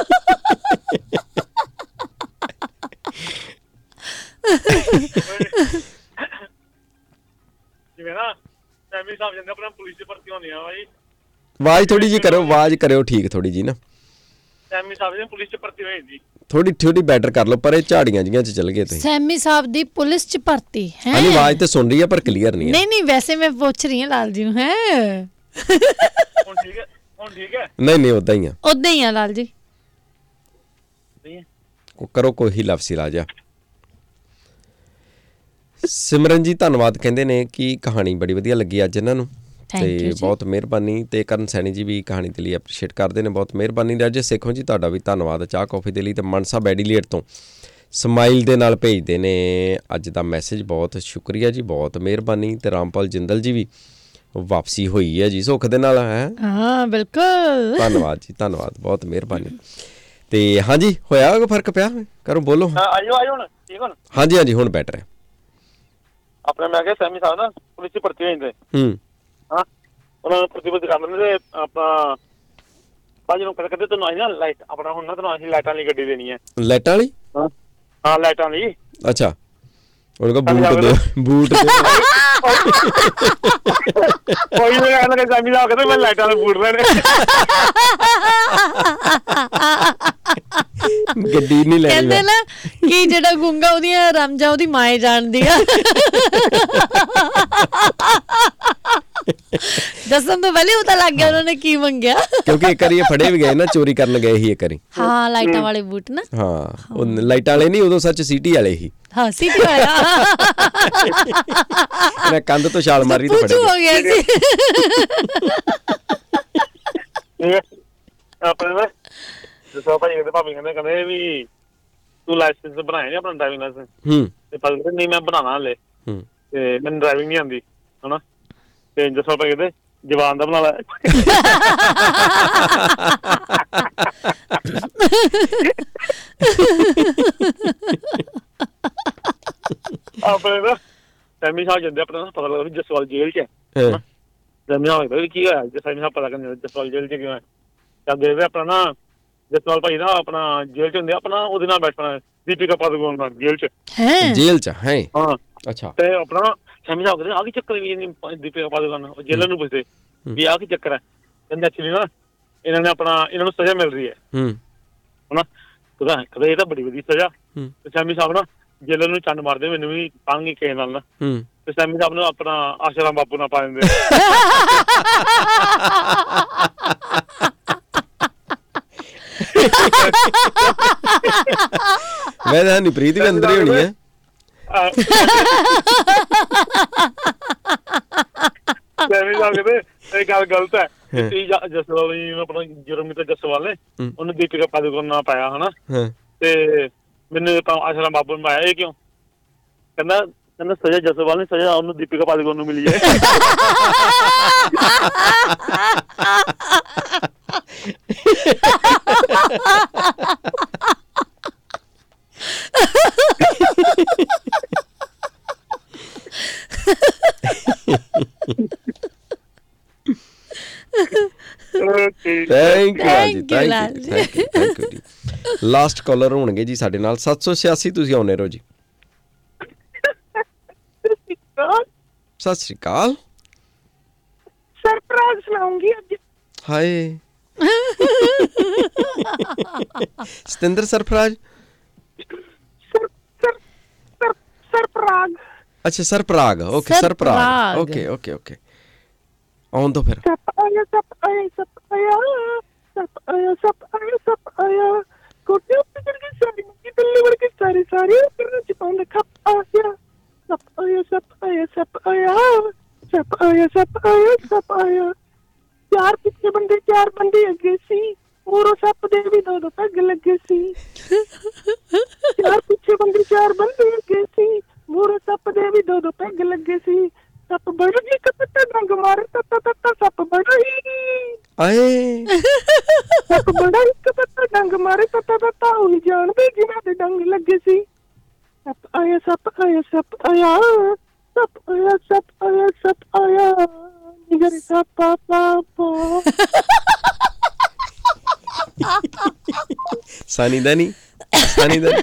ਜਿਵੇਂ ਨਾ ਸੈਮੀ ਸਾਹਿਬ ਜਾਂਦੇ ਆਪਣਾ ਪੁਲਿਸ ਦੀ ਭਰਤੀ ਹੋਣੀ ਆ ਬਾਈ। ਆਵਾਜ਼ ਥੋੜੀ ਜੀ ਕਰੋ, ਆਵਾਜ਼ ਕਰਿਓ ਠੀਕ ਥੋੜੀ ਜੀ ਨਾ। ਸੈਮੀ ਸਾਹਿਬ ਦੀ ਪੁਲਿਸ ਚ ਭਰਤੀ ਹੋਈ ਜੀ। ਥੋੜੀ ਬੈਟਰ ਕਰ ਲਓ, ਪਰ ਇਹ ਝਾੜੀਆਂ ਜੀਆਂ ਚ ਚਲ ਗਏ ਤੁਸੀਂ। ਸੈਮੀ ਸਾਹਿਬ ਦੀ ਪੁਲਿਸ ਚ ਭਰਤੀ ਹੈ? ਹਾਂਜੀ ਆਵਾਜ਼ ਤੇ ਸੁਣ ਰਹੀ ਹੈ ਪਰ ਕਲੀਅਰ ਨਹੀਂ ਹੈ। ਨਹੀਂ ਵੈਸੇ ਮੈਂ ਪੁੱਛ ਰਹੀ ਹਾਂ ਲਾਲ ਜੀ ਨੂੰ। ਹੈ ਹੁਣ ਠੀਕ ਹੈ, ਹੁਣ ਠੀਕ ਹੈ। ਨਹੀਂ ਉਦਾਂ ਹੀ ਆ, ਉਦਾਂ ਹੀ ਆ ਲਾਲ ਜੀ। ਕਰੋ ਕੋਈ ਲਫ਼ਜ਼ੀ ਰਾਜਾ। ਸਿਮਰਨ ਜੀ ਧੰਨਵਾਦ ਕਹਿੰਦੇ ਨੇ ਕਿ ਕਹਾਣੀ ਬੜੀ ਵਧੀਆ ਲੱਗੀ ਅੱਜ ਇਹਨਾਂ ਨੂੰ, ਤੇ ਬਹੁਤ ਮਿਹਰਬਾਨੀ। ਤੇ ਕਰਨ ਸੈਣੀ ਜੀ ਵੀ ਕਹਾਣੀ ਦੇ ਲਈ ਐਪਰੀਸ਼ੀਏਟ ਕਰਦੇ ਨੇ, ਬਹੁਤ ਮਿਹਰਬਾਨੀ। ਰਾਜੇ ਸੇਖੋਂ ਜੀ ਤੁਹਾਡਾ ਵੀ ਧੰਨਵਾਦ ਚਾਹ ਕੌਫੀ ਦੇ ਲਈ। ਤੇ ਮਨਸਾ ਬੈਡੀਲੇਟ ਤੋਂ ਸਮਾਈਲ ਦੇ ਨਾਲ ਭੇਜਦੇ ਨੇ ਅੱਜ ਦਾ ਮੈਸੇਜ, ਬਹੁਤ ਸ਼ੁਕਰੀਆ ਜੀ, ਬਹੁਤ ਮਿਹਰਬਾਨੀ। ਤੇ ਰਾਮਪਾਲ ਜਿੰਦਲ ਜੀ ਵੀ ਵਾਪਸੀ ਹੋਈ ਹੈ ਜੀ ਸੁੱਖ ਦੇ ਨਾਲ। ਹੈ ਹਾਂ ਬਿਲਕੁਲ, ਧੰਨਵਾਦ ਜੀ, ਧੰਨਵਾਦ, ਬਹੁਤ ਮਿਹਰਬਾਨੀ। ਤੇ ਹਾਂਜੀ ਹੋਇਆ ਫਰਕ ਪਿਆ? ਕਰੋ ਬੋਲੋ। ਆਜੋ ਹੁਣ ਠੀਕ ਹੁਣ। ਹਾਂਜੀ ਹੁਣ ਬੈਟਰ ਹੈ। ਆਪਣੇ ਮੈਂ ਕਿਹਾ ਸੈਮੀ ਸਾਹਿਬ ਨਾ ਪੁਲਿਸ ਚ ਭਰਤੀ ਹੋ ਜਾਂਦੇ। ਹਾਂ ਉਹਨਾਂ ਨੂੰ ਪ੍ਰਤੀਬੱਧ ਕਰ ਲੈਂਦੇ ਤੇ ਆਪਾਂ ਭਾਜੀ ਨੂੰ ਕਹਿੰਦੇ ਤੈਨੂੰ ਆਈ ਨਾ ਲਾਈਟ ਆਪਣਾ ਹੁਣ ਨਾ ਤੈਨੂੰ ਅਸੀਂ ਲਾਈਟਾਂ ਵਾਲੀ ਗੱਡੀ ਦੇਣੀ ਹੈ। ਲਾਈਟਾਂ ਵਾਲੀ? ਹਾਂ ਲਾਈਟਾਂ ਵਾਲੀ। ਅੱਛਾ ਉਹਨੂੰ ਕਹੋ ਬੂਟ ਦੇ ਬੂਟ ਕੋਈ ਨਹੀਂ ਕਹਿੰਦਾ ਸੈਮੀ ਸਾਹਿਬ ਕਹਿੰਦੇ ਮੈਂ ਲਾਈਟਾਂ ਵਾਲੇ ਬੂਟ ਲੈਣੇ। ਗੱਡੀ ਨਹੀਂ ਲੈਣੀ। ਕਹਿੰਦੇ ਨਾ ਕਿ ਜਿਹੜਾ ਗੁੰਗਾ ਉਹਦੀਆਂ ਰਮਜਾਂ ਉਹਦੀ ਮਾਏ ਜਾਣਦੀ ਆ। ਦੱਸਣ ਤੋਂ ਪਹਿਲੇ ਪਤਾ ਲੱਗ ਗਿਆ ਉਹਨਾਂ ਨੇ ਕੀ ਮੰਗਿਆ, ਕਿਉਂਕਿ ਇੱਕ ਵਾਰੀ ਇਹ ਫੜੇ ਵੀ ਗਏ ਨਾ, ਚੋਰੀ ਕਰਨ ਗਏ ਸੀ ਇੱਕ ਵਾਰੀ। ਹਾਂ ਲਾਈਟਾਂ ਵਾਲੇ ਬੂਟ ਨਾ। ਹਾਂ ਉਹ ਲਾਈਟਾਂ ਵਾਲੇ ਨਹੀਂ, ਉਦੋਂ ਸੱਚ ਸੀਟੀ ਵਾਲੇ ਸੀ। ਹਾਂ ਸਿਟੀ ਵਾਲਾ। ਇਹਨੇ ਕੰਧ ਤੋਂ ਛਾਲ ਮਾਰੀ ਤੇ ਫੜੇ ਹੋ ਗਿਆ ਸੀ। ਆਪਣੇ ਨਾ ਦੱਸੋ ਭਾਜੀ ਕਹਿੰਦੇ ਭਾਬੀ ਕਹਿੰਦੇ ਵੀ ਤੂੰ ਲਾਇਸੈਂਸ ਬਣਾਇਆ ਨੀ ਆਪਣਾ ਡਰਾਈਵਿੰਗ ਲਾਇਸੈਂਸ? ਤੇ ਭਾਜੀ ਕਹਿੰਦੇ ਨਹੀਂ ਮੈਂ ਬਣਾਉਣਾ ਹਲੇ, ਤੇ ਮੈਨੂੰ ਡਰਾਈਵਿੰਗ ਨਹੀਂ ਆਉਂਦੀ ਹਨਾ। ਤੇ ਦੱਸੋ ਭਾਈ ਕਹਿੰਦੇ ਜਵਾਨ ਦਾ ਬਣਾ ਲੈ। ਆਪਣੇ ਨਾ ਸੈਮੀ ਸਾਹਿਬ ਜਾਂਦੇ ਆਪਣਾ ਪਤਾ ਲੱਗਦਾ ਵੀ ਜਸਵਾਲ ਜੇਲ੍ਹ ਚ ਹੈ। ਸੈਮੀ ਸਾਹਿਬ ਕੀ ਹੋਇਆ? ਸੈਮੀ ਸਾਹਿਬ ਪਤਾ ਕਰਦੇ ਜਸਵਾਲ ਜੇਲ੍ਹ ਚ ਕਿਉਂ ਹੈ? ਚੱਲਦੇ ਵੇ ਆਪਣਾ ਨਾ ਜਸਵਾਲ ਭਾਈ ਨਾ ਆਪਣਾ ਜੇਲ੍ਹ ਚ ਹੁੰਦੇ ਆਪਣਾ ਉਹਦੇ ਨਾਲ ਬੈਠਣਾ ਦੀਪਿਕਾ ਪਾਦੂਕੋਣ ਨਾਲ ਜੇਲ੍ਹ ਚ। ਜੇਲ੍ਹ ਚ ਹੈ? ਹਾਂ ਅੱਛਾ। ਤੇ ਆਪਣਾ ਸੈਮੀ ਸਾਹਿਬ ਕਹਿੰਦੇ ਆਹ ਕੀ ਚੱਕਰ ਵੀ ਦੀਪਿਕਾ ਪਾਦੂਕੋਣ ਜੇਲ੍ਹ ਨੂੰ ਪੁੱਛਦੇ ਵੀ ਆਹ ਕੀ ਚੱਕਰ ਹੈ? ਕਹਿੰਦੇ ਐਕਚੁਅਲੀ ਨਾ ਇਹਨਾਂ ਨੇ ਆਪਣਾ ਇਹਨਾਂ ਨੂੰ ਸਜ਼ਾ ਮਿਲ ਰਹੀ ਹੈ ਹਨਾ। ਕਹਿੰਦਾ ਇਹ ਤਾਂ ਬੜੀ ਵਧੀਆ ਸਜ਼ਾ। ਤੇ ਸੈਮੀ ਸਾਹਿਬ ਨਾ ਜੇਲ੍ਹ ਨੂੰ ਚੰਡ ਮਾਰਦੇ, ਮੈਨੂੰ ਵੀ ਪਾਂਗੇ ਕਿਸੇ ਨਾਲ ਨਾ। ਤੇ ਸੈਮੀ ਸਾਹਿਬ ਨੂੰ ਆਪਣਾ ਆਸ਼ਰਮ ਬਾਪੂ ਨਾਲ ਪਾ ਦਿੰਦੇ। ਮੈਂ ਤਾਂ ਪ੍ਰੀਤ ਵੀ ਅੰਦਰ ਹੀ ਹੋਣੀ ਹੈ। ਸੈਮੀ ਸਾਹਿਬ ਕਹਿੰਦੇ ਇਹ ਗੱਲ ਗਲਤ ਹੈ। ਜਸਵਾਲ ਜੀ ਨੂੰ ਆਪਣਾ ਜੁਰਮੀਤ ਜਸਵਾਲ ਨੇ ਉਹਨੂੰ ਦੀਪਿਕਾ ਪਾਦੂਕੋਣ ਨਾਲ ਪਾਇਆ ਹਨਾ। ਤੇ ਮੈਨੂੰ ਤਾਂ ਆਸ਼ਰਮ ਬਾਪੂ ਨੂੰ ਪਾਇਆ। ਇਹ ਕਿਉਂ? ਕਹਿੰਦਾ ਸਜ਼ਾ ਜਸਵਾਲ ਨੇ, ਸਜ਼ਾ ਉਹਨੂੰ ਦੀਪਿਕਾ ਪਾਦੂਕੋਣ ਨੂੰ ਮਿਲੀ ਹੈ। ਥੈਂਕ ਯੂ ਜੀ। ਲਾਸਟ ਕਾਲਰ ਹੋਣਗੇ ਜੀ ਸਾਡੇ ਨਾਲ 786। ਤੁਸੀਂ ਆਉਣੇ ਰਹੋ ਜੀ। ਸਤਿ ਸ਼੍ਰੀ ਅਕਾਲ। ਸਰਪ੍ਰਾਈਜ਼ ਸੁਣਾਉਂਗੀ ਅੱਜ। ਹਾਏ ਸਤਿੰਦਰ ਸਰਫਰਾਜ਼। ਸਰਪਰਾਗ। ਅੱਛਾ ਸਰਪਰਾਗ, ਓਕੇ ਸਰਪਰਾਗ, ਸਰਪਰਾਗ। ਓਕੇ ਓਕੇ ਓਕੇ, ਆਉਣ ਦੋ ਫਿਰ। ਸੱਪ ਆਇਆ ਸੱਪ ਆਇਆ ਸੱਪ ਆਇਆ ਸੱਪ ਆਇਆ ਸੱਪ ਆਇਆ ਸੱਪ ਆਇਆ, ਕੋਟੇ ਉੱਤੇ ਚੜ ਕੇ ਸਾਰੀ ਮੁੱਕੀ ਬਿੱਲੀ ਵੜ ਕੇ ਸਾਰੇ ਪੈਰਾਂ ਚ ਪਾਉਂਦਾ ਖੱਪ ਆ ਗਿਆ। ਸੱਪ ਆਇਆ ਸੱਪ ਆਇਆ ਸੱਪ ਆਇਆ ਸੱਪ ਆਇਆ ਸੱਪ ਆਇਆ ਸੱਪ ਆਇਆ, ਚਾਰ ਪਿੱਛੇ ਬੰਦੇ ਚਾਰ ਬੰਦੇ ਅੱਗੇ ਸੀ, ਮੂਹਰੋਂ ਸੱਪ ਦੇ ਵੀ ਦੋ ਪੈਗ ਲੱਗੇ ਸੀ। ਚਾਰ ਪਿੱਛੇ ਬੰਦੇ ਚਾਰ ਬੰਦੇ ਅੱਗੇ ਸੀ, ਮੂਹਰੋਂ ਸੱਪ ਦੇ ਵੀ ਦੋ ਪੈਗ ਲੱਗੇ ਸੀ। ਸੱਪ ਬੜਾ ਹੀ ਕਪੱਤਾ ਡੰਗ ਮਾਰੇ ਤੱਤਾ ਤੱਤਾ, ਸੱਪ ਬੜਾ ਹੀ ਆਏ ਸੱਪ ਬੜਾ ਹੀ ਕਪੱਤਾ ਡੰਗ ਮਾਰੇ ਤੱਤਾ ਤੱਤਾ, ਉਹ ਨਹੀਂ ਜਾਣਦੇ ਜਿਨ੍ਹਾਂ ਦੇ ਡੰਗ ਲੱਗੇ ਸੀ। ਸੱਪ ਆਇਆ ਸੱਪ ਆਇਆ ਸੱਪ ਆਇਆ ਸੱਪ ਆਇਆ ਸੱਪ ਆਇਆ ਸੱਪ ਆਇਆ, ਨਿਗਰ ਸੱਪਾ ਪਾਪਾ। ਸਾਨੀ ਦਾ ਨਹੀਂ, ਸਾਨੀ ਦਾ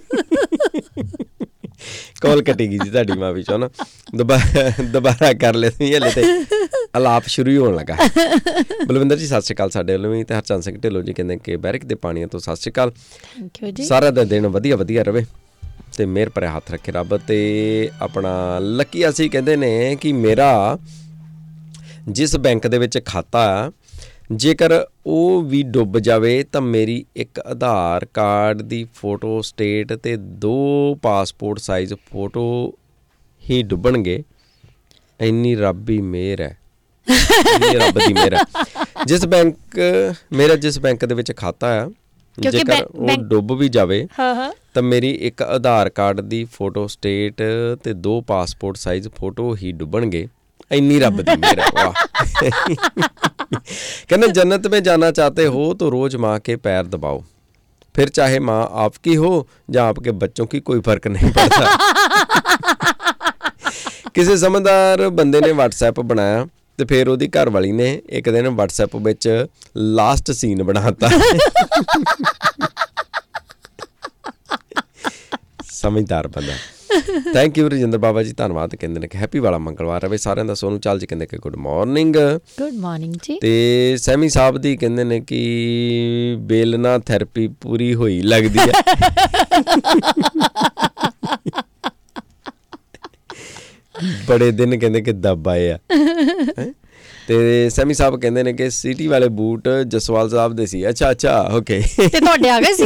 ਕਾਲ ਕੱਟੇਗੀ ਜੀ ਤੁਹਾਡੀ ਮਾਂ ਵਿੱਚੋਂ ਨਾ, ਦੁਬਾਰਾ ਕਰ ਲੈ ਤੁਸੀਂ, ਹਲੇ ਤੇ ਅਲਾਪ ਸ਼ੁਰੂ ਹੀ ਹੋਣ ਲੱਗਾ। ਬਲਵਿੰਦਰ ਜੀ ਸਤਿ ਸ਼੍ਰੀ ਅਕਾਲ ਸਾਡੇ ਵੱਲੋਂ ਵੀ, ਤੇ ਹਰਚੰਦ ਸਿੰਘ ਢਿੱਲੋਂ ਜੀ ਕਹਿੰਦੇ ਕਿ ਬੈਰਕ ਦੇ ਪਾਣੀਆਂ ਤੋਂ ਸਤਿ ਸ਼੍ਰੀ ਅਕਾਲ। ਥੈਂਕ ਯੂ ਜੀ। ਸਾਰਾ ਦਾ ਦਿਨ ਵਧੀਆ ਵਧੀਆ ਰਵੇ ਤੇ ਮਿਹਰ ਭਰਿਆ ਹੱਥ ਰੱਖੇ ਰੱਬ। ਤੇ ਆਪਣਾ ਲੱਕੀ ਅਸੀਂ ਕਹਿੰਦੇ ਨੇ ਕਿ ਮੇਰਾ ਜਿਸ ਬੈਂਕ ਦੇ ਵਿੱਚ ਖਾਤਾ ਆ, ਜੇਕਰ ਉਹ ਵੀ ਡੁੱਬ ਜਾਵੇ ਤਾਂ ਮੇਰੀ ਇੱਕ ਆਧਾਰ ਕਾਰਡ ਦੀ ਫੋਟੋ ਸਟੇਟ ਤੇ 2 ਪਾਸਪੋਰਟ ਸਾਈਜ਼ ਫੋਟੋ ਹੀ ਡੁੱਬਣਗੇ। ਇੰਨੀ ਰੱਬ ਦੀ ਮਿਹਰ ਹੈ, ਇੰਨੀ ਰੱਬ ਦੀ ਮਿਹਰ ਹੈ। ਜਿਸ ਬੈਂਕ ਦੇ ਵਿੱਚ ਖਾਤਾ ਆ, ਜੇਕਰ ਉਹ ਡੁੱਬ ਵੀ ਜਾਵੇ ਤਾਂ ਮੇਰੀ ਇੱਕ ਆਧਾਰ ਕਾਰਡ ਦੀ ਫੋਟੋ ਸਟੇਟ ਤੇ 2 ਪਾਸਪੋਰਟ ਸਾਈਜ਼ ਫੋਟੋ ਹੀ ਡੁੱਬਣਗੇ। ਇੰਨੀ ਰੱਬ ਦੀ ਮਿਹਰ ਹੈ। ਵਾਹ। कहना जन्नत में जाना चाहते हो तो रोज माँ के पैर दबाओ, फिर चाहे माँ आपकी हो या आपके बच्चों की, कोई फर्क नहीं पड़ता। किसी समझदार बंदे ने व्हाट्सएप बनाया तो फिर ਉਹਦੀ ਘਰ ਵਾਲੀ ਨੇ ਇੱਕ ਦਿਨ WhatsApp ਵਿੱਚ ਲਾਸਟ ਸੀਨ ਬਣਾਤਾ। ਸਮਝਦਾਰ ਬੰਦਾ। ਥੈਂਕ ਯੂ ਰਜਿੰਦਰ ਬਾਬਾ ਜੀ, ਧੰਨਵਾਦ। ਕਹਿੰਦੇ ਨੇ ਕਿ ਹੈਪੀ ਵਾਲਾ ਮੰਗਲਵਾਰ ਰਵੇ ਸਾਰਿਆਂ ਦਾ। ਸੋਨੂੰ ਚਾਲ ਜੀ ਕਹਿੰਦੇ ਕਿ ਗੁੱਡ ਮਾਰਨਿੰਗ। ਗੁੱਡ ਮਾਰਨਿੰਗ ਜੀ। ਤੇ ਸੈਮੀ ਸਾਹਿਬ ਦੀ ਕਹਿੰਦੇ ਨੇ ਕਿ ਬੇਲਨਾ ਥੈਰੇਪੀ ਪੂਰੀ ਹੋਈ ਲੱਗਦੀ ਹੈ। ਬੜੇ ਦਿਨ ਕਹਿੰਦੇ ਕਿ ਦੱਬ ਆਏ ਆ। ਤੇ ਸੈਮੀ ਸਾਹਿਬ ਕਹਿੰਦੇ ਨੇ ਕਿ ਸਿਟੀ ਵਾਲੇ ਬੂਟ ਜਸਵਾਲ ਸਾਹਿਬ ਦੇ ਸੀ। ਅੱਛਾ ਅੱਛਾ ਓਕੇ, ਤੇ ਤੁਹਾਡੇ ਆ ਗਏ ਸੀ।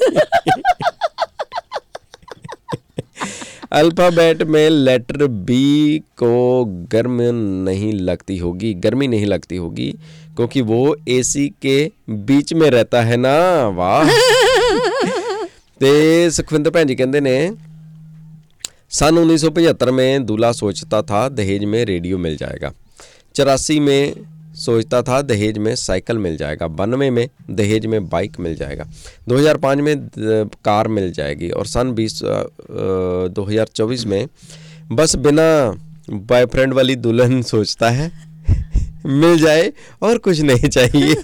अल्फ़ाबेट में लेटर बी को गर्मी नहीं लगती होगी क्योंकि वो एसी के बीच में रहता है ना। वाह। ते सुखविंदर भैन जी कहते ने सन 1975 में दूल्हा सोचता था दहेज में रेडियो मिल जाएगा, 84 में सोचता था दहेज में साइकिल मिल जाएगा, 92 में दहेज में बाइक मिल जाएगा, 2005 में कार मिल जाएगी और सन 2024 में बस बिना बॉयफ्रेंड वाली दुल्हन सोचता है मिल जाए और कुछ नहीं चाहिए।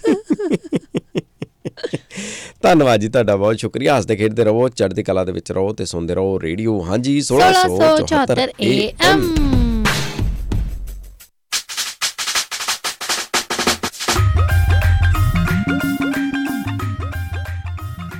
ਧੰਨਵਾਦ ਜੀ ਤੁਹਾਡਾ, ਬਹੁਤ ਸ਼ੁਕਰੀਆ। ਹੱਸਦੇ ਖੇਡਦੇ ਰਹੋ, ਚੜ੍ਹਦੀ ਕਲਾ ਦੇ ਵਿੱਚ ਰਹੋ ਤੇ ਸੁਣਦੇ ਰਹੋ ਰੇਡੀਓ। ਹਾਂਜੀ 1674 AM।